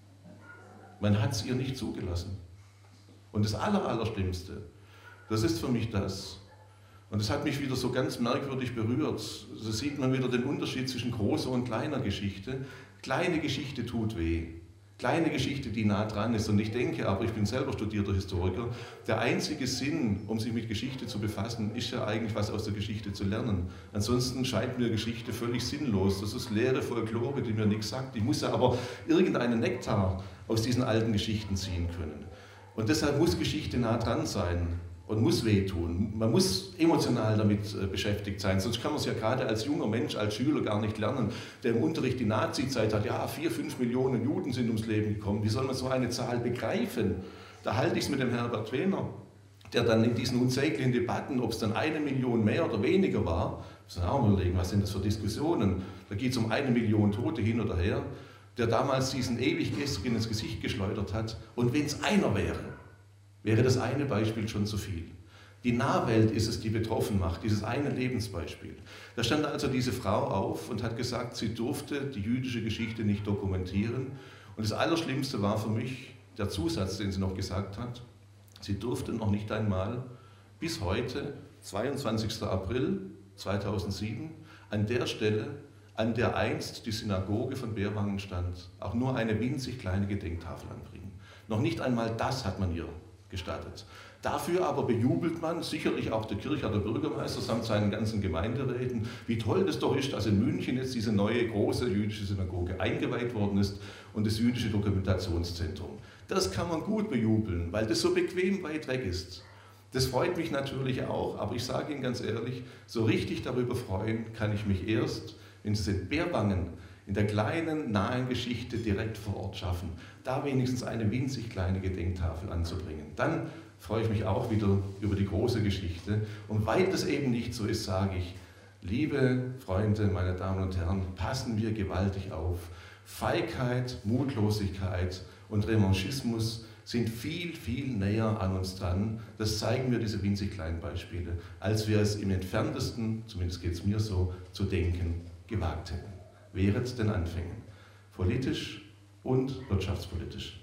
Man hat es ihr nicht zugelassen. Und das Aller, Allerschlimmste, das ist für mich das. Und das hat mich wieder so ganz merkwürdig berührt. So sieht man wieder den Unterschied zwischen großer und kleiner Geschichte. Kleine Geschichte tut weh. Kleine Geschichte, die nah dran ist. Und ich denke, aber ich bin selber studierter Historiker, der einzige Sinn, um sich mit Geschichte zu befassen, ist ja eigentlich was aus der Geschichte zu lernen. Ansonsten scheint mir Geschichte völlig sinnlos. Das ist leere Folklore, die mir nichts sagt. Ich muss ja aber irgendeinen Nektar aus diesen alten Geschichten ziehen können. Und deshalb muss Geschichte nah dran sein und muss wehtun. Man muss emotional damit beschäftigt sein, sonst kann man es ja gerade als junger Mensch, als Schüler gar nicht lernen, der im Unterricht die Nazi-Zeit hat, ja, vier, fünf Millionen Juden sind ums Leben gekommen, wie soll man so eine Zahl begreifen? Da halte ich es mit dem Herbert Wehner, der dann in diesen unsäglichen Debatten, ob es dann eine Million mehr oder weniger war, müssen wir auch mal überlegen, was sind das für Diskussionen, da geht es um eine Million Tote hin oder her, der damals diesen Ewiggestrigen ins Gesicht geschleudert hat, und wenn es einer wäre, wäre das eine Beispiel schon zu viel. Die Nahwelt ist es, die betroffen macht, dieses eine Lebensbeispiel. Da stand also diese Frau auf und hat gesagt, sie durfte die jüdische Geschichte nicht dokumentieren. Und das Allerschlimmste war für mich der Zusatz, den sie noch gesagt hat. Sie durfte noch nicht einmal bis heute, zweiundzwanzigster April zweitausendsieben, an der Stelle, an der einst die Synagoge von Beerwangen stand, auch nur eine winzig kleine Gedenktafel anbringen. Noch nicht einmal das hat man ihr gestattet. Dafür aber bejubelt man, sicherlich auch der Kirchharter Bürgermeister samt seinen ganzen Gemeinderäten, wie toll das doch ist, dass in München jetzt diese neue große jüdische Synagoge eingeweiht worden ist und das jüdische Dokumentationszentrum. Das kann man gut bejubeln, weil das so bequem weit weg ist. Das freut mich natürlich auch, aber ich sage Ihnen ganz ehrlich, so richtig darüber freuen kann ich mich erst, wenn Sie in Beerwangen in der kleinen, nahen Geschichte direkt vor Ort schaffen, da wenigstens eine winzig kleine Gedenktafel anzubringen. Dann freue ich mich auch wieder über die große Geschichte. Und weil das eben nicht so ist, sage ich, liebe Freunde, meine Damen und Herren, passen wir gewaltig auf. Feigheit, Mutlosigkeit und Revanchismus sind viel, viel näher an uns dran. Das zeigen mir diese winzig kleinen Beispiele, als wir es im Entferntesten, zumindest geht es mir so, zu denken gewagt hätten. Während den Anfängen, politisch und wirtschaftspolitisch.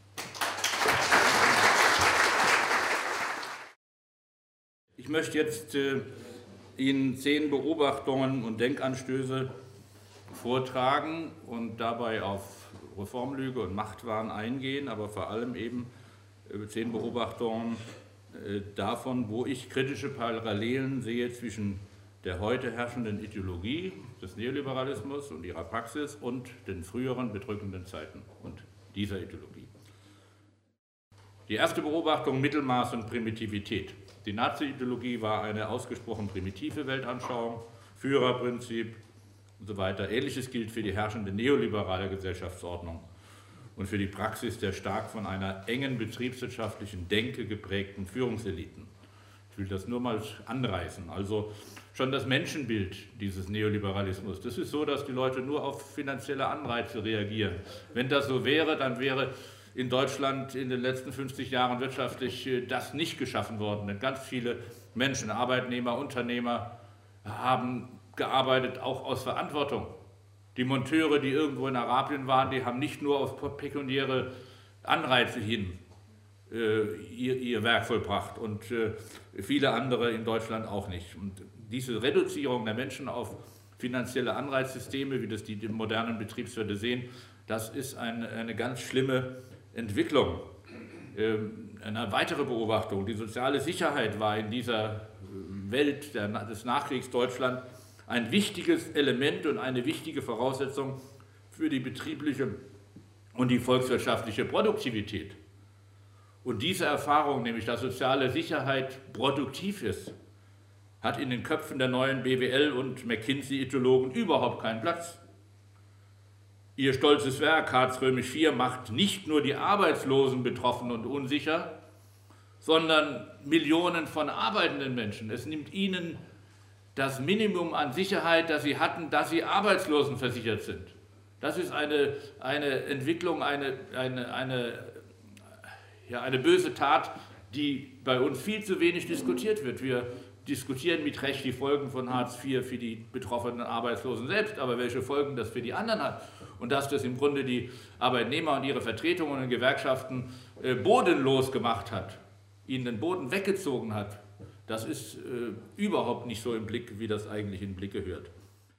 Ich möchte jetzt äh, Ihnen zehn Beobachtungen und Denkanstöße vortragen und dabei auf Reformlüge und Machtwahn eingehen, aber vor allem eben äh, zehn Beobachtungen äh, davon, wo ich kritische Parallelen sehe zwischen der heute herrschenden Ideologie des Neoliberalismus und ihrer Praxis und den früheren bedrückenden Zeiten und dieser Ideologie. Die erste Beobachtung: Mittelmaß und Primitivität. Die Nazi-Ideologie war eine ausgesprochen primitive Weltanschauung, Führerprinzip und so weiter. Ähnliches gilt für die herrschende neoliberale Gesellschaftsordnung und für die Praxis der stark von einer engen betriebswirtschaftlichen Denke geprägten Führungseliten. Ich will das nur mal anreißen. Also schon das Menschenbild dieses Neoliberalismus, das ist so, dass die Leute nur auf finanzielle Anreize reagieren. Wenn das so wäre, dann wäre in Deutschland in den letzten fünfzig Jahren wirtschaftlich das nicht geschaffen worden. Denn ganz viele Menschen, Arbeitnehmer, Unternehmer haben gearbeitet, auch aus Verantwortung. Die Monteure, die irgendwo in Arabien waren, die haben nicht nur auf pekuniäre Anreize hin äh, ihr, ihr Werk vollbracht und äh, viele andere in Deutschland auch nicht. Und diese Reduzierung der Menschen auf finanzielle Anreizsysteme, wie das die, die modernen Betriebswirte sehen, das ist eine, eine ganz schlimme Entwicklung. Ähm, eine weitere Beobachtung, die soziale Sicherheit war in dieser Welt der, des Nachkriegsdeutschland ein wichtiges Element und eine wichtige Voraussetzung für die betriebliche und die volkswirtschaftliche Produktivität. Und diese Erfahrung, nämlich dass soziale Sicherheit produktiv ist, hat in den Köpfen der neuen B W L- und McKinsey-Ethologen überhaupt keinen Platz. Ihr stolzes Werk, Hartz vier, macht nicht nur die Arbeitslosen betroffen und unsicher, sondern Millionen von arbeitenden Menschen. Es nimmt ihnen das Minimum an Sicherheit, das sie hatten, dass sie arbeitslosenversichert sind. Das ist eine, eine Entwicklung, eine, eine, eine, ja, eine böse Tat, die bei uns viel zu wenig diskutiert wird. Wir diskutieren mit Recht die Folgen von Hartz vier für die betroffenen Arbeitslosen selbst, aber welche Folgen das für die anderen hat und dass das im Grunde die Arbeitnehmer und ihre Vertretungen und Gewerkschaften äh, bodenlos gemacht hat, ihnen den Boden weggezogen hat, das ist äh, überhaupt nicht so im Blick, wie das eigentlich in den Blick gehört.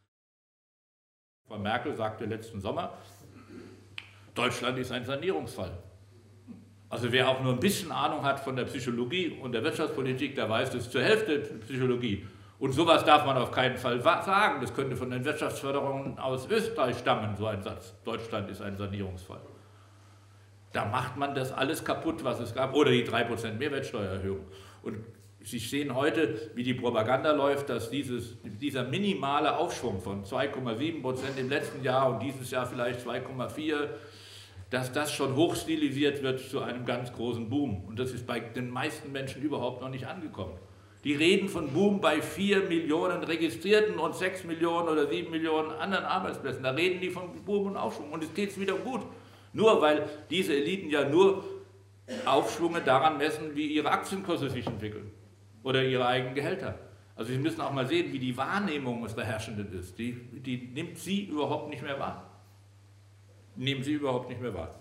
Frau Merkel sagte letzten Sommer, Deutschland ist ein Sanierungsfall. Also wer auch nur ein bisschen Ahnung hat von der Psychologie und der Wirtschaftspolitik, der weiß, das ist zur Hälfte Psychologie. Und sowas darf man auf keinen Fall sagen. Das könnte von den Wirtschaftsförderungen aus Österreich stammen, so ein Satz. Deutschland ist ein Sanierungsfall. Da macht man das alles kaputt, was es gab. Oder die drei Prozent Mehrwertsteuererhöhung. Und Sie sehen heute, wie die Propaganda läuft, dass dieses, dieser minimale Aufschwung von zwei Komma sieben Prozent im letzten Jahr und dieses Jahr vielleicht zwei Komma vier, dass das schon hochstilisiert wird zu einem ganz großen Boom. Und das ist bei den meisten Menschen überhaupt noch nicht angekommen. Die reden von Boom bei vier Millionen Registrierten und sechs Millionen oder sieben Millionen anderen Arbeitsplätzen. Da reden die von Boom und Aufschwung und es geht wieder gut. Nur weil diese Eliten ja nur Aufschwunge daran messen, wie ihre Aktienkurse sich entwickeln oder ihre eigenen Gehälter. Also Sie müssen auch mal sehen, wie die Wahrnehmung des Herrschenden ist. Die, die nimmt sie überhaupt nicht mehr wahr. Nehmen sie überhaupt nicht mehr wahr.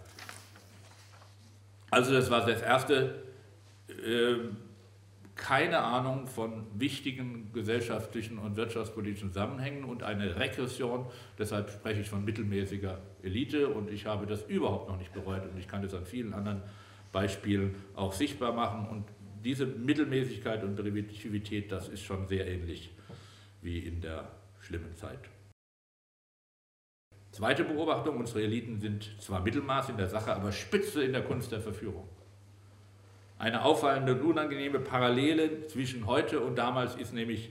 Also das war das Erste, äh, keine Ahnung von wichtigen gesellschaftlichen und wirtschaftspolitischen Zusammenhängen und eine Regression, deshalb spreche ich von mittelmäßiger Elite und ich habe das überhaupt noch nicht bereut und ich kann das an vielen anderen Beispielen auch sichtbar machen und diese Mittelmäßigkeit und Primitivität, das ist schon sehr ähnlich wie in der schlimmen Zeit. Zweite Beobachtung, unsere Eliten sind zwar Mittelmaß in der Sache, aber Spitze in der Kunst der Verführung. Eine auffallende und unangenehme Parallele zwischen heute und damals ist nämlich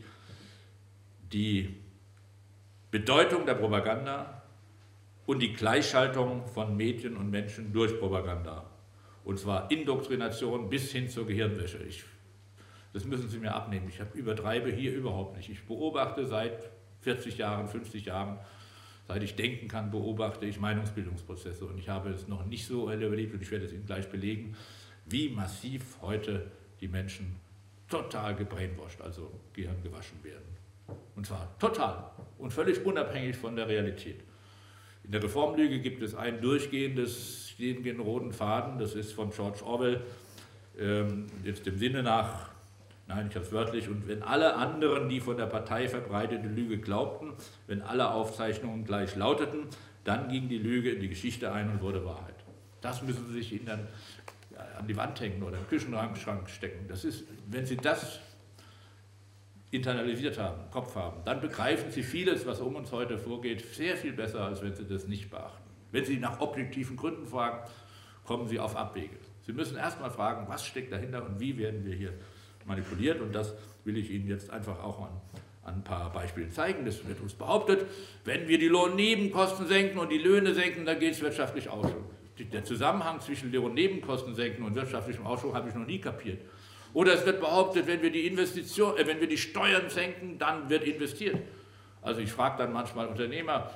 die Bedeutung der Propaganda und die Gleichschaltung von Medien und Menschen durch Propaganda. Und zwar Indoktrination bis hin zur Gehirnwäsche. Ich, das müssen Sie mir abnehmen. Ich übertreibe hier überhaupt nicht. Ich beobachte seit vierzig Jahren, fünfzig Jahren, seit ich denken kann, beobachte ich Meinungsbildungsprozesse. Und ich habe es noch nicht so erlebt, und ich werde es Ihnen gleich belegen, wie massiv heute die Menschen total gebrainwashed, also gehirngewaschen werden. Und zwar total und völlig unabhängig von der Realität. In der Reformlüge gibt es ein durchgehendes, stehenden roten Faden, das ist von George Orwell, ähm, jetzt dem Sinne nach, nein, ich habe es wörtlich, und wenn alle anderen, die von der Partei verbreitete Lüge glaubten, wenn alle Aufzeichnungen gleich lauteten, dann ging die Lüge in die Geschichte ein und wurde Wahrheit. Das müssen Sie sich Ihnen dann an die Wand hängen oder im Küchenschrank stecken. Das ist, wenn Sie das internalisiert haben, im Kopf haben, dann begreifen Sie vieles, was um uns heute vorgeht, sehr viel besser, als wenn Sie das nicht beachten. Wenn Sie nach objektiven Gründen fragen, kommen Sie auf Abwege. Sie müssen erst mal fragen, was steckt dahinter und wie werden wir hier manipuliert, und das will ich Ihnen jetzt einfach auch an, an ein paar Beispielen zeigen. Das wird uns behauptet, wenn wir die Lohnnebenkosten senken und die Löhne senken, dann geht es wirtschaftlich aus. Der Zusammenhang zwischen Lohnnebenkosten senken und wirtschaftlichem Ausschwung habe ich noch nie kapiert. Oder es wird behauptet, wenn wir die Investition, äh, wenn wir die Steuern senken, dann wird investiert. Also ich frage dann manchmal Unternehmer,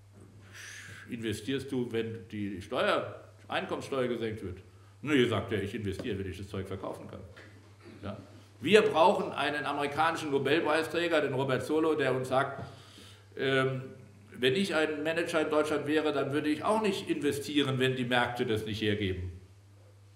investierst du, wenn die Steuer, Einkommenssteuer gesenkt wird? Nee, sagt er, ich investiere, wenn ich das Zeug verkaufen kann. Ja. Wir brauchen einen amerikanischen Nobelpreisträger, den Robert Solow, der uns sagt, ähm, wenn ich ein Manager in Deutschland wäre, dann würde ich auch nicht investieren, wenn die Märkte das nicht hergeben.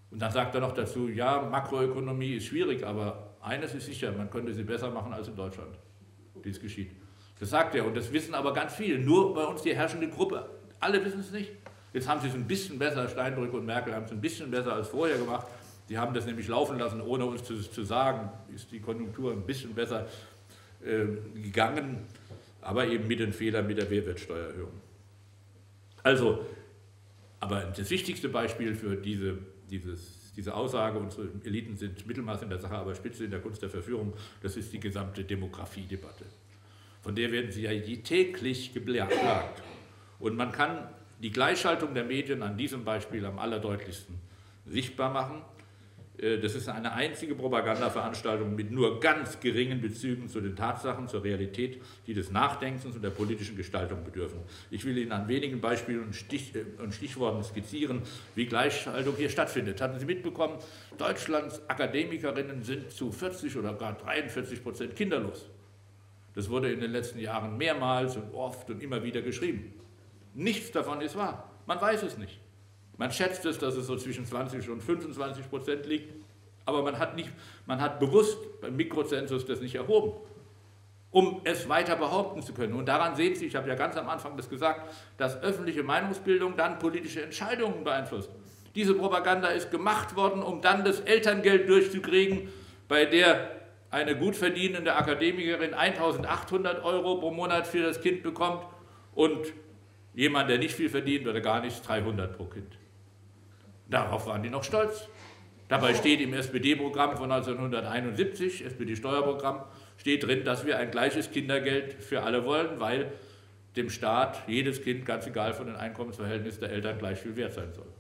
Und dann sagt er noch dazu, ja, Makroökonomie ist schwierig, aber eines ist sicher, man könnte sie besser machen als in Deutschland. Dies geschieht. Das sagt er und das wissen aber ganz viele, nur bei uns die herrschende Gruppe. Alle wissen es nicht. Jetzt haben sie es ein bisschen besser, Steinbrück und Merkel haben es ein bisschen besser als vorher gemacht. Sie haben das nämlich laufen lassen, ohne uns zu, zu sagen, ist die Konjunktur ein bisschen besser äh, gegangen, aber eben mit den Fehlern mit der Mehrwertsteuererhöhung. Also, aber das wichtigste Beispiel für diese, dieses, diese Aussage, unsere Eliten sind Mittelmaß in der Sache, aber Spitze in der Kunst der Verführung, das ist die gesamte Demografiedebatte. Von der werden sie ja täglich geplagt. Und man kann die Gleichschaltung der Medien an diesem Beispiel am allerdeutlichsten sichtbar machen. Das ist eine einzige Propagandaveranstaltung mit nur ganz geringen Bezügen zu den Tatsachen, zur Realität, die des Nachdenkens und der politischen Gestaltung bedürfen. Ich will Ihnen an wenigen Beispielen und, Stich, und Stichworten skizzieren, wie Gleichschaltung hier stattfindet. Hatten Sie mitbekommen, Deutschlands Akademikerinnen sind zu vierzig oder gar dreiundvierzig Prozent kinderlos. Das wurde in den letzten Jahren mehrmals und oft und immer wieder geschrieben. Nichts davon ist wahr. Man weiß es nicht. Man schätzt es, dass es so zwischen zwanzig und fünfundzwanzig Prozent liegt, aber man hat, nicht, man hat bewusst beim Mikrozensus das nicht erhoben, um es weiter behaupten zu können. Und daran sehen Sie, ich habe ja ganz am Anfang das gesagt, dass öffentliche Meinungsbildung dann politische Entscheidungen beeinflusst. Diese Propaganda ist gemacht worden, um dann das Elterngeld durchzukriegen, bei der eine gut verdienende Akademikerin eintausendachthundert Euro pro Monat für das Kind bekommt und jemand, der nicht viel verdient oder gar nichts, dreihundert pro Kind. Darauf waren die noch stolz. Dabei steht im S P D-Programm von neunzehnhunderteinundsiebzig, S P D-Steuerprogramm, steht drin, dass wir ein gleiches Kindergeld für alle wollen, weil dem Staat jedes Kind, ganz egal von den Einkommensverhältnissen der Eltern, gleich viel wert sein soll.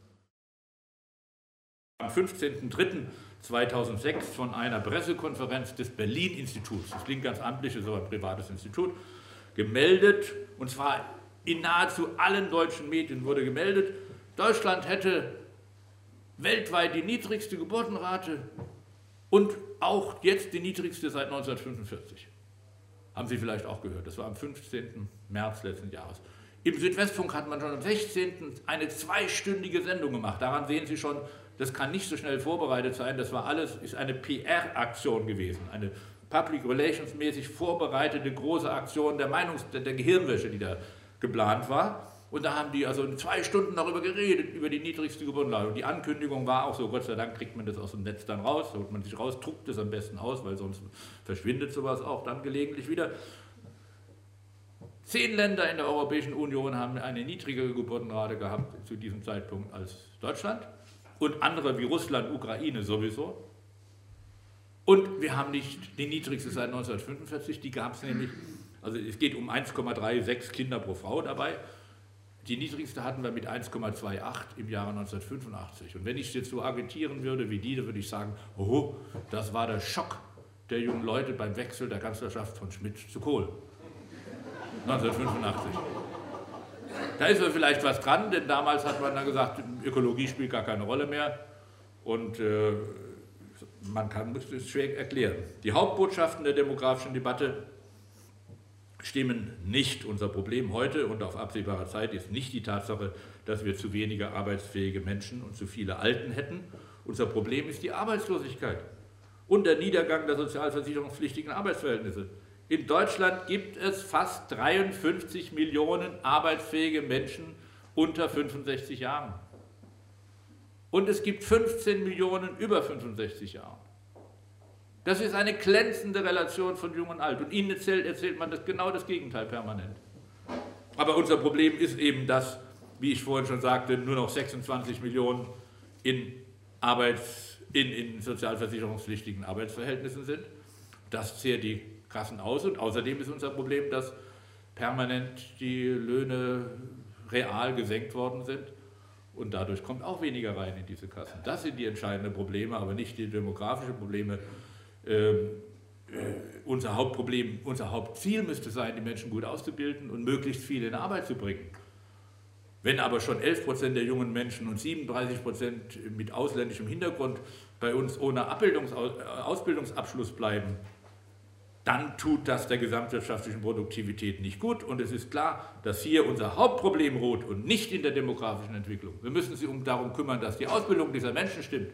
Am fünfzehnten dritten zweitausendsechs von einer Pressekonferenz des Berlin-Instituts, das klingt ganz amtlich, ist aber ein privates Institut, gemeldet, und zwar in nahezu allen deutschen Medien wurde gemeldet, Deutschland hätte weltweit die niedrigste Geburtenrate und auch jetzt die niedrigste seit neunzehnhundertfünfundvierzig. Haben Sie vielleicht auch gehört, das war am fünfzehnten März letzten Jahres. Im Südwestfunk hat man schon am sechzehnten eine zweistündige Sendung gemacht. Daran sehen Sie schon, das kann nicht so schnell vorbereitet sein. Das war alles, ist eine P R-Aktion gewesen, eine Public Relations mäßig vorbereitete große Aktion der Meinungs-, der, der Gehirnwäsche, die da geplant war. Und da haben die also zwei Stunden darüber geredet, über die niedrigste Geburtenrate. Und die Ankündigung war auch so, Gott sei Dank kriegt man das aus dem Netz dann raus, holt man sich raus, druckt es am besten aus, weil sonst verschwindet sowas auch dann gelegentlich wieder. Zehn Länder in der Europäischen Union haben eine niedrigere Geburtenrate gehabt zu diesem Zeitpunkt als Deutschland. Und andere wie Russland, Ukraine sowieso. Und wir haben nicht die niedrigste seit neunzehnhundertfünfundvierzig, die gab es nämlich, also es geht um eins Komma sechsunddreißig Kinder pro Frau dabei. Die niedrigste hatten wir mit eins Komma achtundzwanzig im Jahre neunzehnhundertfünfundachtzig. Und wenn ich jetzt so argumentieren würde wie die, dann würde ich sagen, oh, das war der Schock der jungen Leute beim Wechsel der Kanzlerschaft von Schmidt zu Kohl. neunzehnhundertfünfundachtzig. Da ist vielleicht was dran, denn damals hat man dann gesagt, Ökologie spielt gar keine Rolle mehr und äh, man kann es schwer erklären. Die Hauptbotschaften der demografischen Debatte stimmen nicht. Unser Problem heute und auf absehbare Zeit ist nicht die Tatsache, dass wir zu wenige arbeitsfähige Menschen und zu viele Alten hätten. Unser Problem ist die Arbeitslosigkeit und der Niedergang der sozialversicherungspflichtigen Arbeitsverhältnisse. In Deutschland gibt es fast dreiundfünfzig Millionen arbeitsfähige Menschen unter fünfundsechzig Jahren. Und es gibt fünfzehn Millionen über fünfundsechzig Jahren. Das ist eine glänzende Relation von Jung und Alt. Und Ihnen erzählt, erzählt man das, genau das Gegenteil permanent. Aber unser Problem ist eben, dass, wie ich vorhin schon sagte, nur noch sechsundzwanzig Millionen in, Arbeits-, in, in sozialversicherungspflichtigen Arbeitsverhältnissen sind. Das zehrt die Kassen aus. Und außerdem ist unser Problem, dass permanent die Löhne real gesenkt worden sind. Und dadurch kommt auch weniger rein in diese Kassen. Das sind die entscheidenden Probleme, aber nicht die demografischen Probleme. Ähm, äh, unser Hauptproblem, unser Hauptziel müsste sein, die Menschen gut auszubilden und möglichst viele in Arbeit zu bringen. Wenn aber schon elf Prozent der jungen Menschen und siebenunddreißig Prozent mit ausländischem Hintergrund bei uns ohne Abbildungs- Ausbildungsabschluss bleiben, dann tut das der gesamtwirtschaftlichen Produktivität nicht gut. Und es ist klar, dass hier unser Hauptproblem ruht und nicht in der demografischen Entwicklung. Wir müssen uns um darum kümmern, dass die Ausbildung dieser Menschen stimmt.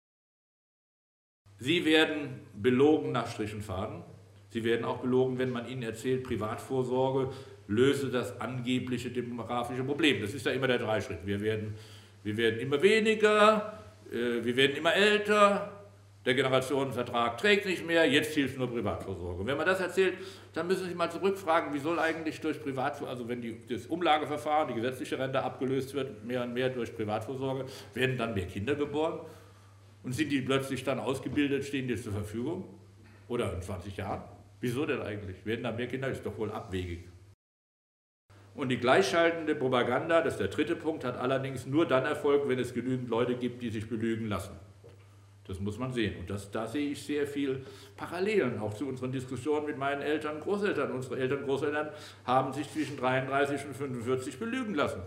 Sie werden belogen nach Strich und Faden. Sie werden auch belogen, wenn man ihnen erzählt, Privatvorsorge löse das angebliche demografische Problem. Das ist ja immer der Dreischritt. Wir werden, wir werden immer weniger, äh, wir werden immer älter, der Generationenvertrag trägt nicht mehr, jetzt hilft nur Privatvorsorge. Und wenn man das erzählt, dann müssen Sie sich mal zurückfragen, wie soll eigentlich durch Privatvorsorge, also wenn die, das Umlageverfahren, die gesetzliche Rente abgelöst wird, mehr und mehr durch Privatvorsorge, werden dann mehr Kinder geboren? Und sind die plötzlich dann ausgebildet, stehen die zur Verfügung? Oder in zwanzig Jahren? Wieso denn eigentlich? Werden da mehr Kinder? Ist doch wohl abwegig. Und die gleichschaltende Propaganda, das ist der dritte Punkt, hat allerdings nur dann Erfolg, wenn es genügend Leute gibt, die sich belügen lassen. Das muss man sehen. Und das, da sehe ich sehr viel Parallelen, auch zu unseren Diskussionen mit meinen Eltern und Großeltern. Unsere Eltern und Großeltern haben sich zwischen dreiunddreißig und fünfundvierzig belügen lassen.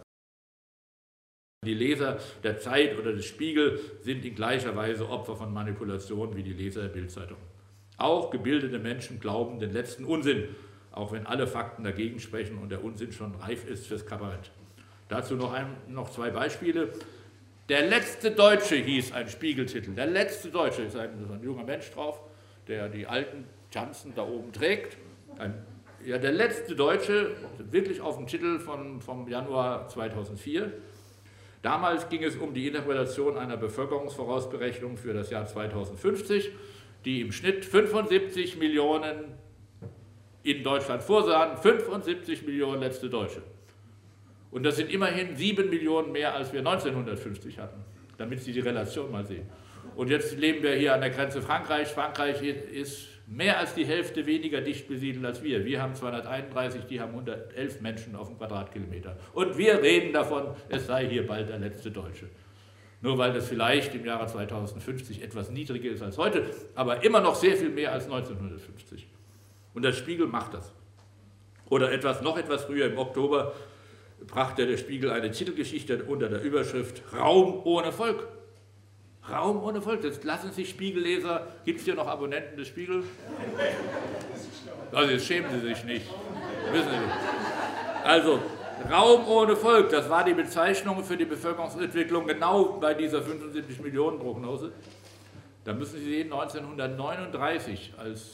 Die Leser der Zeit oder des Spiegel sind in gleicher Weise Opfer von Manipulationen wie die Leser der Bild-Zeitung. Auch gebildete Menschen glauben den letzten Unsinn, auch wenn alle Fakten dagegen sprechen und der Unsinn schon reif ist fürs Kabarett. Dazu noch, ein, noch zwei Beispiele. Der letzte Deutsche hieß ein Spiegeltitel. Der letzte Deutsche ist ein, ist ein junger Mensch drauf, der die alten Janssen da oben trägt. Ein, ja, der letzte Deutsche, wirklich auf dem Titel von, vom Januar zweitausendvier. Damals ging es um die Interpretation einer Bevölkerungsvorausberechnung für das Jahr zweitausendfünfzig, die im Schnitt fünfundsiebzig Millionen in Deutschland vorsahen, fünfundsiebzig Millionen letzte Deutsche. Und das sind immerhin sieben Millionen mehr, als wir neunzehnhundertfünfzig hatten, damit Sie die Relation mal sehen. Und jetzt leben wir hier an der Grenze Frankreich. Frankreich ist mehr als die Hälfte weniger dicht besiedelt als wir. Wir haben zweihunderteinunddreißig, die haben hundertelf Menschen auf dem Quadratkilometer. Und wir reden davon, es sei hier bald der letzte Deutsche. Nur weil das vielleicht im Jahre zweitausendfünfzig etwas niedriger ist als heute, aber immer noch sehr viel mehr als neunzehnhundertfünfzig. Und der Spiegel macht das. Oder etwas, noch etwas früher, im Oktober, brachte der Spiegel eine Titelgeschichte unter der Überschrift Raum ohne Volk. Raum ohne Volk. Jetzt lassen sich Spiegelleser, gibt es hier noch Abonnenten des Spiegel? Also jetzt schämen Sie sich nicht. Wissen Sie nicht. Also, Raum ohne Volk, das war die Bezeichnung für die Bevölkerungsentwicklung genau bei dieser fünfundsiebzig Millionen Prognose. Da müssen Sie sehen, neunzehnhundertneununddreißig, als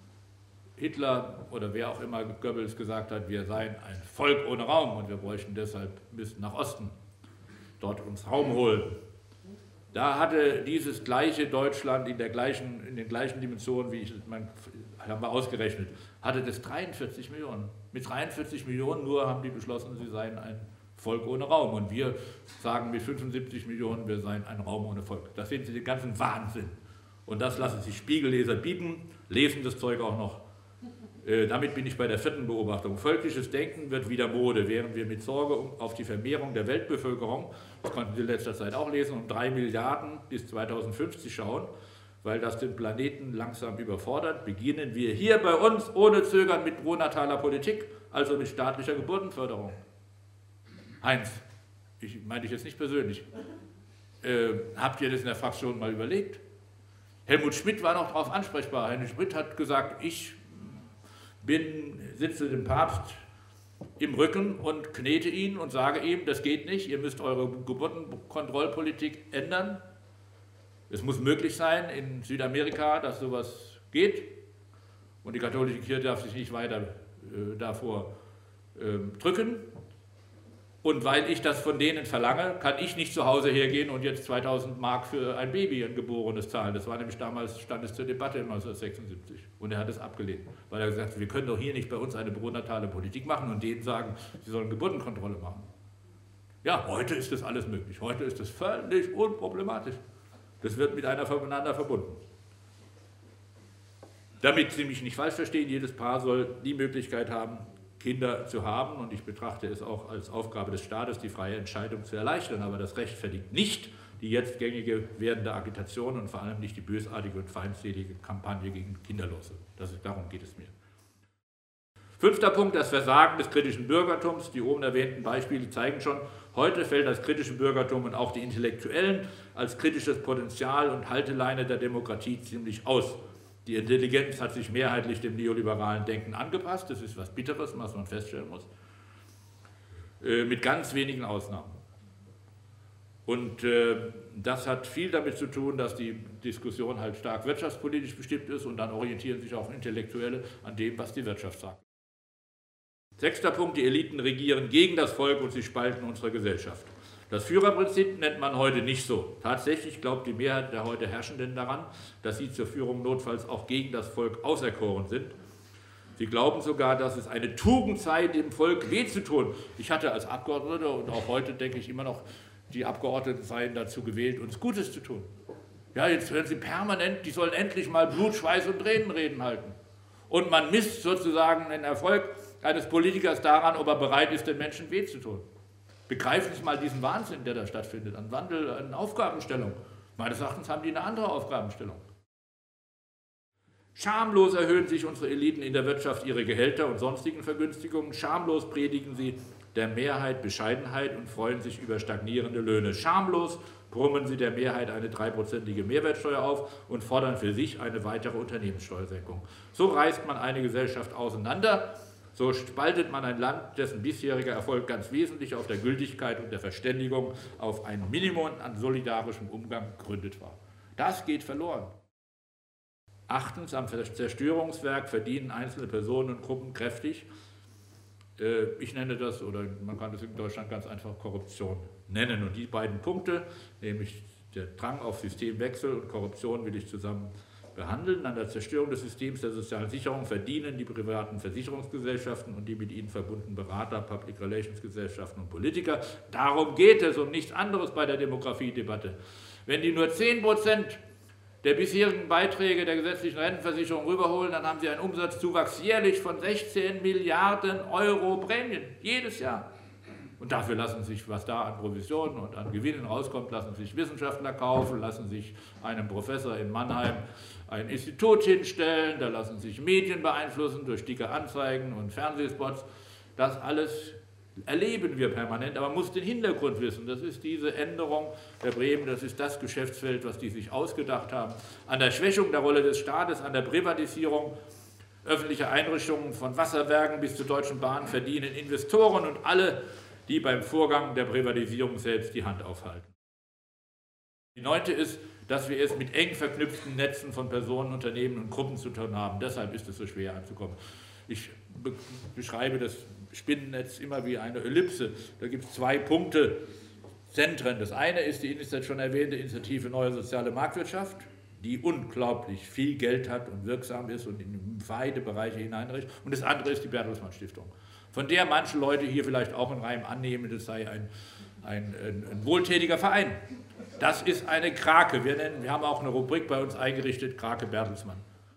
Hitler oder wer auch immer Goebbels gesagt hat, wir seien ein Volk ohne Raum und wir bräuchten deshalb müssten nach Osten, dort uns Raum holen. Da hatte dieses gleiche Deutschland in, der gleichen, in den gleichen Dimensionen, wie ich, man, haben wir ausgerechnet, hatte das dreiundvierzig Millionen. Mit dreiundvierzig Millionen nur haben die beschlossen, sie seien ein Volk ohne Raum. Und wir sagen mit fünfundsiebzig Millionen, wir seien ein Raum ohne Volk. Da sehen Sie den ganzen Wahnsinn. Und das lassen sich Spiegelleser bieten, lesen das Zeug auch noch. Äh, damit bin ich bei der vierten Beobachtung. Völkisches Denken wird wieder Mode, während wir mit Sorge auf die Vermehrung der Weltbevölkerung, das konnten Sie in letzter Zeit auch lesen, um drei Milliarden bis zweitausendfünfzig schauen, weil das den Planeten langsam überfordert, beginnen wir hier bei uns ohne Zögern mit pronataler Politik, also mit staatlicher Geburtenförderung. Heinz, ich meine ich jetzt nicht persönlich, äh, habt ihr das in der Fraktion mal überlegt? Helmut Schmidt war noch darauf ansprechbar. Helmut Schmidt hat gesagt, ich bin, sitze dem Papst im Rücken und knete ihn und sage ihm, das geht nicht, ihr müsst eure Geburtenkontrollpolitik ändern. Es muss möglich sein in Südamerika, dass sowas geht und die katholische Kirche darf sich nicht weiter äh, davor äh, drücken. Und weil ich das von denen verlange, kann ich nicht zu Hause hergehen und jetzt zweitausend Mark für ein Baby, ein Geborenes, zahlen. Das war nämlich damals, stand es zur Debatte in neunzehnhundertsechsundsiebzig. Und er hat es abgelehnt, weil er gesagt hat, wir können doch hier nicht bei uns eine pronatale Politik machen und denen sagen, sie sollen Geburtenkontrolle machen. Ja, heute ist das alles möglich. Heute ist das völlig unproblematisch. Das wird miteinander verbunden. Damit Sie mich nicht falsch verstehen, jedes Paar soll die Möglichkeit haben, Kinder zu haben, und ich betrachte es auch als Aufgabe des Staates, die freie Entscheidung zu erleichtern, aber das rechtfertigt nicht die jetzt gängige werdende Agitation und vor allem nicht die bösartige und feindselige Kampagne gegen Kinderlose. Das ist, darum geht es mir. Fünfter Punkt, das Versagen des kritischen Bürgertums. Die oben erwähnten Beispiele zeigen schon, heute fällt das kritische Bürgertum und auch die Intellektuellen als kritisches Potenzial und Halteleine der Demokratie ziemlich aus. Die Intelligenz hat sich mehrheitlich dem neoliberalen Denken angepasst. Das ist was Bitteres, was man feststellen muss. Äh, mit ganz wenigen Ausnahmen. Und äh, das hat viel damit zu tun, dass die Diskussion halt stark wirtschaftspolitisch bestimmt ist und dann orientieren sich auch Intellektuelle an dem, was die Wirtschaft sagt. Sechster Punkt, die Eliten regieren gegen das Volk und sie spalten unsere Gesellschaft. Das Führerprinzip nennt man heute nicht so. Tatsächlich glaubt die Mehrheit der heute Herrschenden daran, dass sie zur Führung notfalls auch gegen das Volk auserkoren sind. Sie glauben sogar, dass es eine Tugend sei, dem Volk weh zu tun. Ich hatte als Abgeordneter und auch heute denke ich immer noch, die Abgeordneten seien dazu gewählt, uns Gutes zu tun. Ja, jetzt hören sie permanent, die sollen endlich mal Blut, Schweiß und Tränenreden halten. Und man misst sozusagen den Erfolg eines Politikers daran, ob er bereit ist, den Menschen weh zu tun. Begreifen Sie mal diesen Wahnsinn, der da stattfindet, an Wandel, an Aufgabenstellung. Meines Erachtens haben die eine andere Aufgabenstellung. Schamlos erhöhen sich unsere Eliten in der Wirtschaft ihre Gehälter und sonstigen Vergünstigungen. Schamlos predigen sie der Mehrheit Bescheidenheit und freuen sich über stagnierende Löhne. Schamlos brummen sie der Mehrheit eine dreiprozentige Mehrwertsteuer auf und fordern für sich eine weitere Unternehmenssteuersenkung. So reißt man eine Gesellschaft auseinander, so spaltet man ein Land, dessen bisheriger Erfolg ganz wesentlich auf der Gültigkeit und der Verständigung auf ein Minimum an solidarischem Umgang gegründet war. Das geht verloren. Achtens, am Zerstörungswerk verdienen einzelne Personen und Gruppen kräftig. Ich nenne das, oder man kann das in Deutschland ganz einfach Korruption nennen. Und die beiden Punkte, nämlich der Drang auf Systemwechsel und Korruption, will ich zusammen behandeln. An der Zerstörung des Systems der sozialen Sicherung verdienen die privaten Versicherungsgesellschaften und die mit ihnen verbundenen Berater, Public Relations Gesellschaften und Politiker. Darum geht es, um nichts anderes bei der Demografiedebatte. Wenn die nur zehn Prozent der bisherigen Beiträge der gesetzlichen Rentenversicherung rüberholen, dann haben sie einen Umsatzzuwachs jährlich von sechzehn Milliarden Euro Prämien, jedes Jahr. Und dafür lassen sich, was da an Provisionen und an Gewinnen rauskommt, lassen sich Wissenschaftler kaufen, lassen sich einem Professor in Mannheim ein Institut hinstellen, da lassen sich Medien beeinflussen durch dicke Anzeigen und Fernsehspots. Das alles erleben wir permanent, aber man muss den Hintergrund wissen. Das ist diese Änderung der Bremen, das ist das Geschäftsfeld, was die sich ausgedacht haben. An der Schwächung der Rolle des Staates, an der Privatisierung öffentlicher Einrichtungen von Wasserwerken bis zur Deutschen Bahn verdienen Investoren und alle, die beim Vorgang der Privatisierung selbst die Hand aufhalten. Die neunte ist, dass wir es mit eng verknüpften Netzen von Personen, Unternehmen und Gruppen zu tun haben. Deshalb ist es so schwer anzukommen. Ich be beschreibe das Spinnennetz immer wie eine Ellipse. Da gibt es zwei Punkte, Zentren. Das eine ist die jetzt schon erwähnte Initiative Neue Soziale Marktwirtschaft, die unglaublich viel Geld hat und wirksam ist und in weite Bereiche hineinreicht. Und das andere ist die Bertelsmann Stiftung, von der manche Leute hier vielleicht auch in Reim annehmen, das sei ein, ein, ein, ein wohltätiger Verein. Das ist eine Krake. Wir, nennen, wir haben auch eine Rubrik bei uns eingerichtet, Krake Bertelsmann.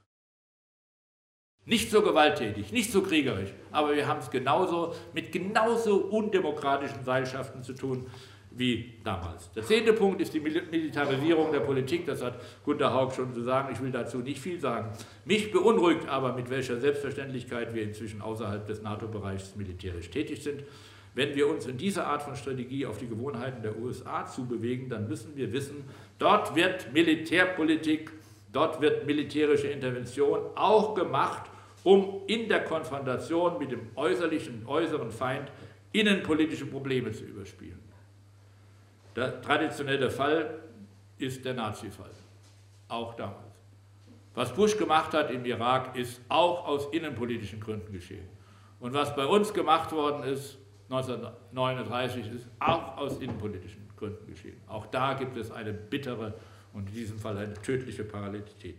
Nicht so gewalttätig, nicht so kriegerisch, aber wir haben es genauso mit genauso undemokratischen Seilschaften zu tun wie damals. Der zehnte Punkt ist die Militarisierung der Politik. Das hat Gunter Haug schon zu sagen. Ich will dazu nicht viel sagen. Mich beunruhigt aber, mit welcher Selbstverständlichkeit wir inzwischen außerhalb des NATO-Bereichs militärisch tätig sind. Wenn wir uns in dieser Art von Strategie auf die Gewohnheiten der U S A zubewegen, dann müssen wir wissen, dort wird Militärpolitik, dort wird militärische Intervention auch gemacht, um in der Konfrontation mit dem äußerlichen, äußeren Feind innenpolitische Probleme zu überspielen. Der traditionelle Fall ist der Nazi-Fall, auch damals. Was Bush gemacht hat im Irak, ist auch aus innenpolitischen Gründen geschehen. Und was bei uns gemacht worden ist, neunzehnhundertneununddreißig, ist auch aus innenpolitischen Gründen geschehen. Auch da gibt es eine bittere und in diesem Fall eine tödliche Parallelität.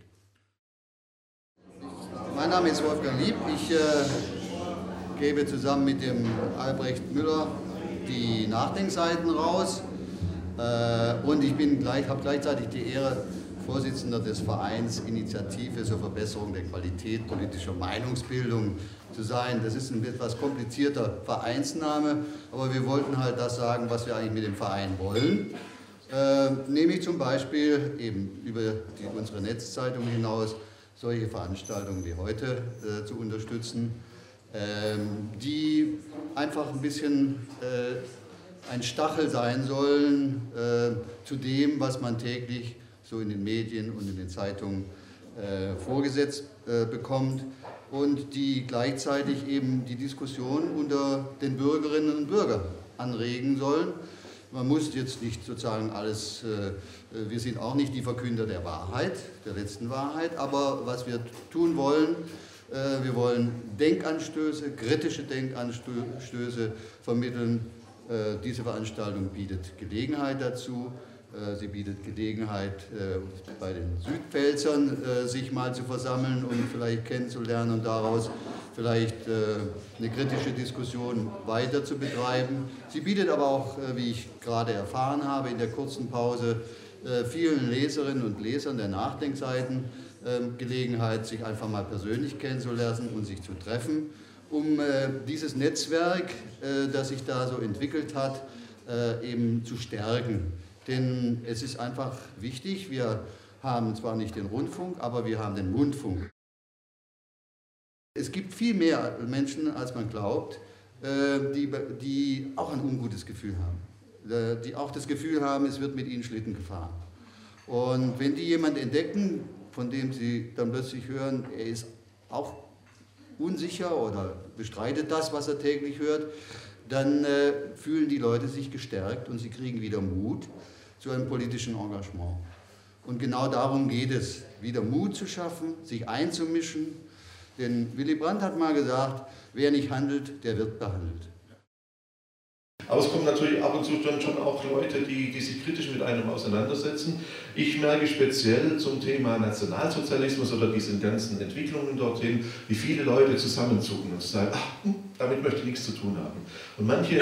Mein Name ist Wolfgang Lieb. Ich äh, gebe zusammen mit dem Albrecht Müller die Nachdenkseiten raus. Äh, und ich bin gleich, habe gleichzeitig die Ehre, Vorsitzender des Vereins Initiative zur Verbesserung der Qualität politischer Meinungsbildung zu sein. Das ist ein etwas komplizierter Vereinsname, aber wir wollten halt das sagen, was wir eigentlich mit dem Verein wollen. Äh, nämlich zum Beispiel eben über die, unsere Netzzeitung hinaus solche Veranstaltungen wie heute äh, zu unterstützen, ähm, die einfach ein bisschen äh, ein Stachel sein sollen äh, zu dem, was man täglich so in den Medien und in den Zeitungen äh, vorgesetzt äh, bekommt und die gleichzeitig eben die Diskussion unter den Bürgerinnen und Bürgern anregen sollen. Man muss jetzt nicht sozusagen alles, äh, wir sind auch nicht die Verkünder der Wahrheit, der letzten Wahrheit, aber was wir tun wollen, äh, wir wollen Denkanstöße, kritische Denkanstöße vermitteln. Äh, diese Veranstaltung bietet Gelegenheit dazu. Äh, sie bietet Gelegenheit, äh, bei den Südpfälzern äh, sich mal zu versammeln und vielleicht kennenzulernen und daraus vielleicht äh, eine kritische Diskussion weiter zu betreiben. Sie bietet aber auch, äh, wie ich gerade erfahren habe, in der kurzen Pause äh, vielen Leserinnen und Lesern der Nachdenkseiten äh, Gelegenheit, sich einfach mal persönlich kennenzulernen und sich zu treffen, um äh, dieses Netzwerk, äh, das sich da so entwickelt hat, äh, eben zu stärken. Denn es ist einfach wichtig, wir haben zwar nicht den Rundfunk, aber wir haben den Mundfunk. Es gibt viel mehr Menschen, als man glaubt, die, die auch ein ungutes Gefühl haben. Die auch das Gefühl haben, es wird mit ihnen Schlitten gefahren. Und wenn die jemanden entdecken, von dem sie dann plötzlich hören, er ist auch unsicher oder bestreitet das, was er täglich hört, dann äh, fühlen die Leute sich gestärkt und sie kriegen wieder Mut zu einem politischen Engagement. Und genau darum geht es, wieder Mut zu schaffen, sich einzumischen. Denn Willy Brandt hat mal gesagt, wer nicht handelt, der wird behandelt. Aber es kommen natürlich ab und zu dann schon auch Leute, die, die sich kritisch mit einem auseinandersetzen. Ich merke speziell zum Thema Nationalsozialismus oder diesen ganzen Entwicklungen dorthin, wie viele Leute zusammenzucken und sagen, ach, damit möchte ich nichts zu tun haben. Und manche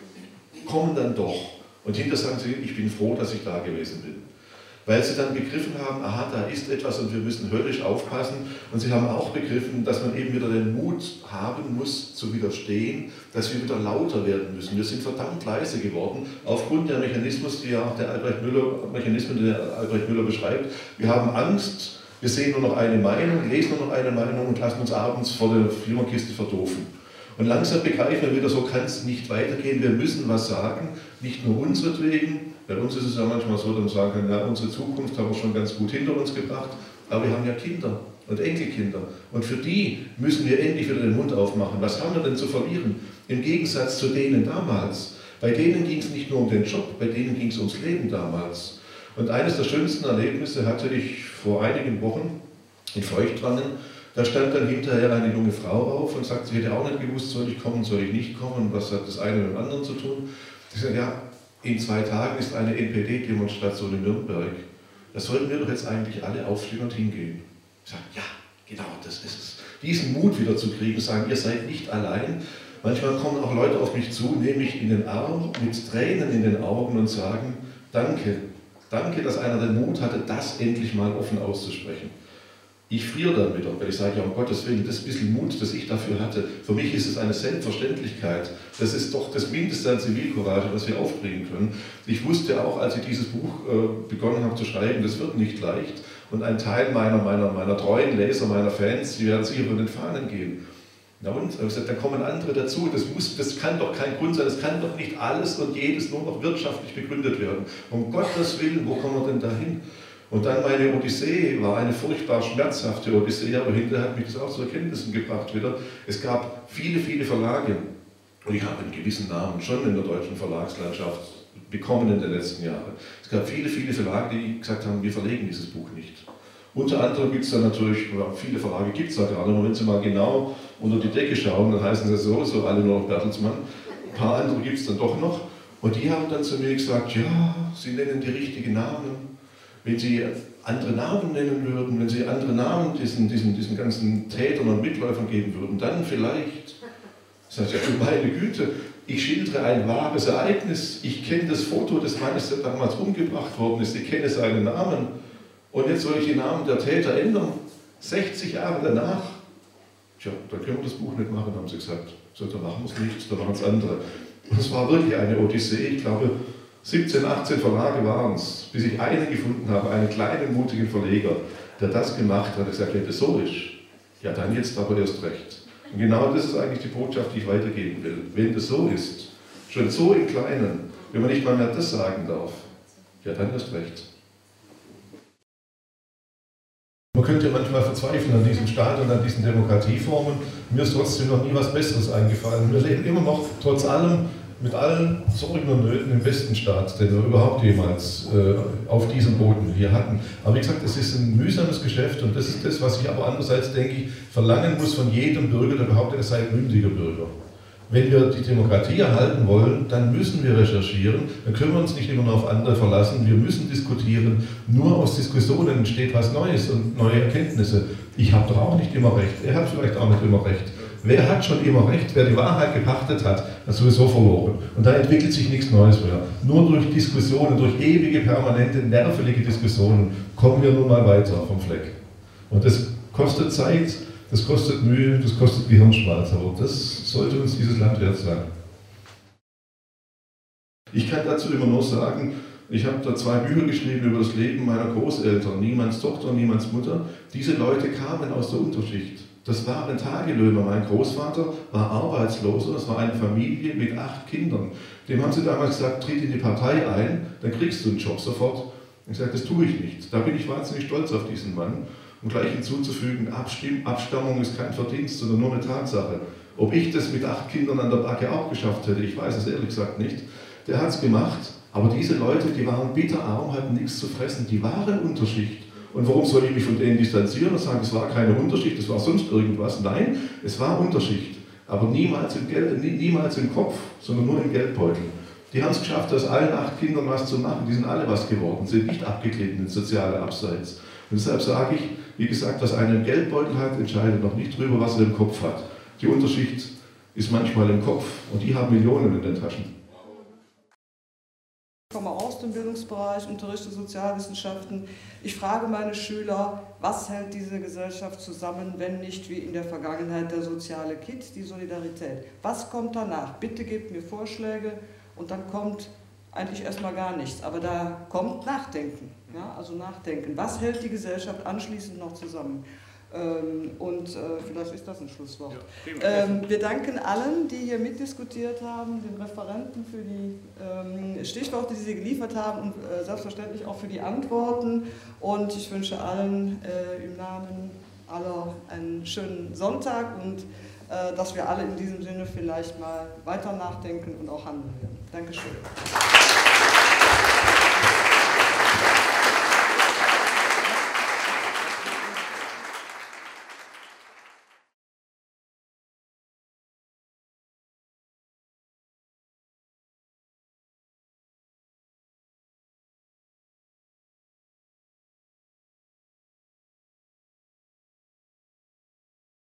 kommen dann doch und hinterher sagen sie, ich bin froh, dass ich da gewesen bin. Weil sie dann begriffen haben, aha, da ist etwas und wir müssen höllisch aufpassen. Und sie haben auch begriffen, dass man eben wieder den Mut haben muss, zu widerstehen, dass wir wieder lauter werden müssen. Wir sind verdammt leise geworden, aufgrund der Mechanismus, die ja auch der Albrecht Müller, Mechanismen, die der Albrecht Müller beschreibt. Wir haben Angst, wir sehen nur noch eine Meinung, lesen nur noch eine Meinung und lassen uns abends vor der Flimmerkiste verdoofen. Und langsam begreifen wir wieder, so kann es nicht weitergehen. Wir müssen was sagen, nicht nur unseretwegen. Bei uns ist es ja manchmal so, dass man sagen kann, ja, unsere Zukunft haben wir schon ganz gut hinter uns gebracht, aber wir haben ja Kinder und Enkelkinder. Und für die müssen wir endlich wieder den Mund aufmachen. Was haben wir denn zu verlieren? Im Gegensatz zu denen damals. Bei denen ging es nicht nur um den Job, bei denen ging es ums Leben damals. Und eines der schönsten Erlebnisse hatte ich vor einigen Wochen in Feuchtwangen. Da stand dann hinterher eine junge Frau auf und sagte, sie hätte auch nicht gewusst, soll ich kommen, soll ich nicht kommen, was hat das eine mit dem anderen zu tun. Sie sagte, ja, in zwei Tagen ist eine N P D-Demonstration in Nürnberg. Da sollten wir doch jetzt eigentlich alle aufstehen und hingehen. Ich sage, ja, genau, das ist es. Diesen Mut wieder zu kriegen, sagen, ihr seid nicht allein. Manchmal kommen auch Leute auf mich zu, nehmen mich in den Arm, mit Tränen in den Augen und sagen, danke, danke, dass einer den Mut hatte, das endlich mal offen auszusprechen. Ich friere dann wieder, weil ich sage, ja, um Gottes Willen, das bisschen Mut, das ich dafür hatte, für mich ist es eine Selbstverständlichkeit. Das ist doch das Mindeste an Zivilcourage, das wir aufbringen können. Ich wusste auch, als ich dieses Buch äh, begonnen habe zu schreiben, das wird nicht leicht. Und ein Teil meiner, meiner, meiner treuen Leser, meiner Fans, die werden sicher von den Fahnen gehen. Na und? Ich habe gesagt, da kommen andere dazu. Das, muss, das kann doch kein Grund sein, das kann doch nicht alles und jedes nur noch wirtschaftlich begründet werden. Um Gottes Willen, wo kommen wir denn dahin? Und dann meine Odyssee war eine furchtbar schmerzhafte Odyssee, aber hinterher hat mich das auch zu Erkenntnissen gebracht wieder. Es gab viele, viele Verlage und ich habe einen gewissen Namen schon in der deutschen Verlagslandschaft bekommen in den letzten Jahren. Es gab viele, viele Verlage, die gesagt haben, wir verlegen dieses Buch nicht. Unter anderem gibt es dann natürlich, viele Verlage gibt es da gerade, aber wenn Sie mal genau unter die Decke schauen, dann heißen sie so, so alle nur noch Bertelsmann. Ein paar andere gibt es dann doch noch und die haben dann zu mir gesagt, ja, Sie nennen die richtigen Namen. Wenn Sie andere Namen nennen würden, wenn Sie andere Namen diesen, diesen, diesen ganzen Tätern und Mitläufern geben würden, dann vielleicht, sagt ja, meine Güte, ich schildere ein wahres Ereignis, ich kenne das Foto des Mannes, der damals umgebracht worden ist, ich kenne seinen Namen und jetzt soll ich die Namen der Täter ändern, sechzig Jahre danach. Tja, dann können wir das Buch nicht machen, haben sie gesagt. So, dann machen wir es nicht, dann machen es andere. Und es war wirklich eine Odyssee, ich glaube, siebzehn, achtzehn Verlage waren es, bis ich einen gefunden habe, einen kleinen, mutigen Verleger, der das gemacht hat und gesagt, wenn das so ist, ja dann jetzt aber erst recht. Und genau das ist eigentlich die Botschaft, die ich weitergeben will. Wenn das so ist, schon so im Kleinen, wenn man nicht mal mehr das sagen darf, ja dann erst recht. Man könnte manchmal verzweifeln an diesem Staat und an diesen Demokratieformen. Mir ist trotzdem noch nie was Besseres eingefallen. Wir leben immer noch, trotz allem, mit allen Sorgen und Nöten im besten Staat, den wir überhaupt jemals äh, auf diesem Boden hier hatten. Aber wie gesagt, es ist ein mühsames Geschäft und das ist das, was ich aber andererseits, denke ich, verlangen muss von jedem Bürger, der behauptet, er sei ein mündiger Bürger. Wenn wir die Demokratie erhalten wollen, dann müssen wir recherchieren, dann können wir uns nicht immer nur auf andere verlassen, wir müssen diskutieren. Nur aus Diskussionen entsteht was Neues und neue Erkenntnisse. Ich habe doch auch nicht immer recht, er hat vielleicht auch nicht immer recht. Wer hat schon immer recht? Wer die Wahrheit gepachtet hat, hat sowieso verloren. Und da entwickelt sich nichts Neues mehr. Nur durch Diskussionen, durch ewige, permanente, nervelige Diskussionen kommen wir nun mal weiter vom Fleck. Und das kostet Zeit, das kostet Mühe, das kostet Gehirnschmalz. Aber das sollte uns dieses Land wert sein. Ich kann dazu immer nur sagen, ich habe da zwei Bücher geschrieben über das Leben meiner Großeltern, Niemands Tochter, Niemands Mutter. Diese Leute kamen aus der Unterschicht. Das waren Tagelöhner. Mein Großvater war Arbeitsloser, das war eine Familie mit acht Kindern. Dem haben sie damals gesagt, tritt in die Partei ein, dann kriegst du einen Job sofort. Ich sagte, das tue ich nicht. Da bin ich wahnsinnig stolz auf diesen Mann. Und gleich hinzuzufügen, Abstimm Abstammung ist kein Verdienst, sondern nur eine Tatsache. Ob ich das mit acht Kindern an der Backe auch geschafft hätte, ich weiß es ehrlich gesagt nicht. Der hat es gemacht, aber diese Leute, die waren bitterarm, hatten nichts zu fressen, die waren Unterschicht. Und warum soll ich mich von denen distanzieren und sagen, es war keine Unterschicht, es war sonst irgendwas? Nein, es war Unterschicht, aber niemals im, Geld, niemals im Kopf, sondern nur im Geldbeutel. Die haben es geschafft, aus allen acht Kindern was zu machen, die sind alle was geworden, sind nicht abgeglitten ins soziale Abseits. Und deshalb sage ich, wie gesagt, was einer im Geldbeutel hat, entscheidet noch nicht darüber, was er im Kopf hat. Die Unterschicht ist manchmal im Kopf und die haben Millionen in den Taschen. Ich komme aus dem Bildungsbereich, unterrichte Sozialwissenschaften. Ich frage meine Schüler, was hält diese Gesellschaft zusammen, wenn nicht wie in der Vergangenheit der soziale Kitt, die Solidarität. Was kommt danach? Bitte gebt mir Vorschläge und dann kommt eigentlich erstmal gar nichts. Aber da kommt Nachdenken, ja? Also Nachdenken. Was hält die Gesellschaft anschließend noch zusammen? Und äh, vielleicht ist das ein Schlusswort. Ja, ähm, wir danken allen, die hier mitdiskutiert haben, den Referenten für die ähm, Stichworte, die sie geliefert haben und äh, selbstverständlich auch für die Antworten. Und ich wünsche allen äh, im Namen aller einen schönen Sonntag und äh, dass wir alle in diesem Sinne vielleicht mal weiter nachdenken und auch handeln werden. Dankeschön.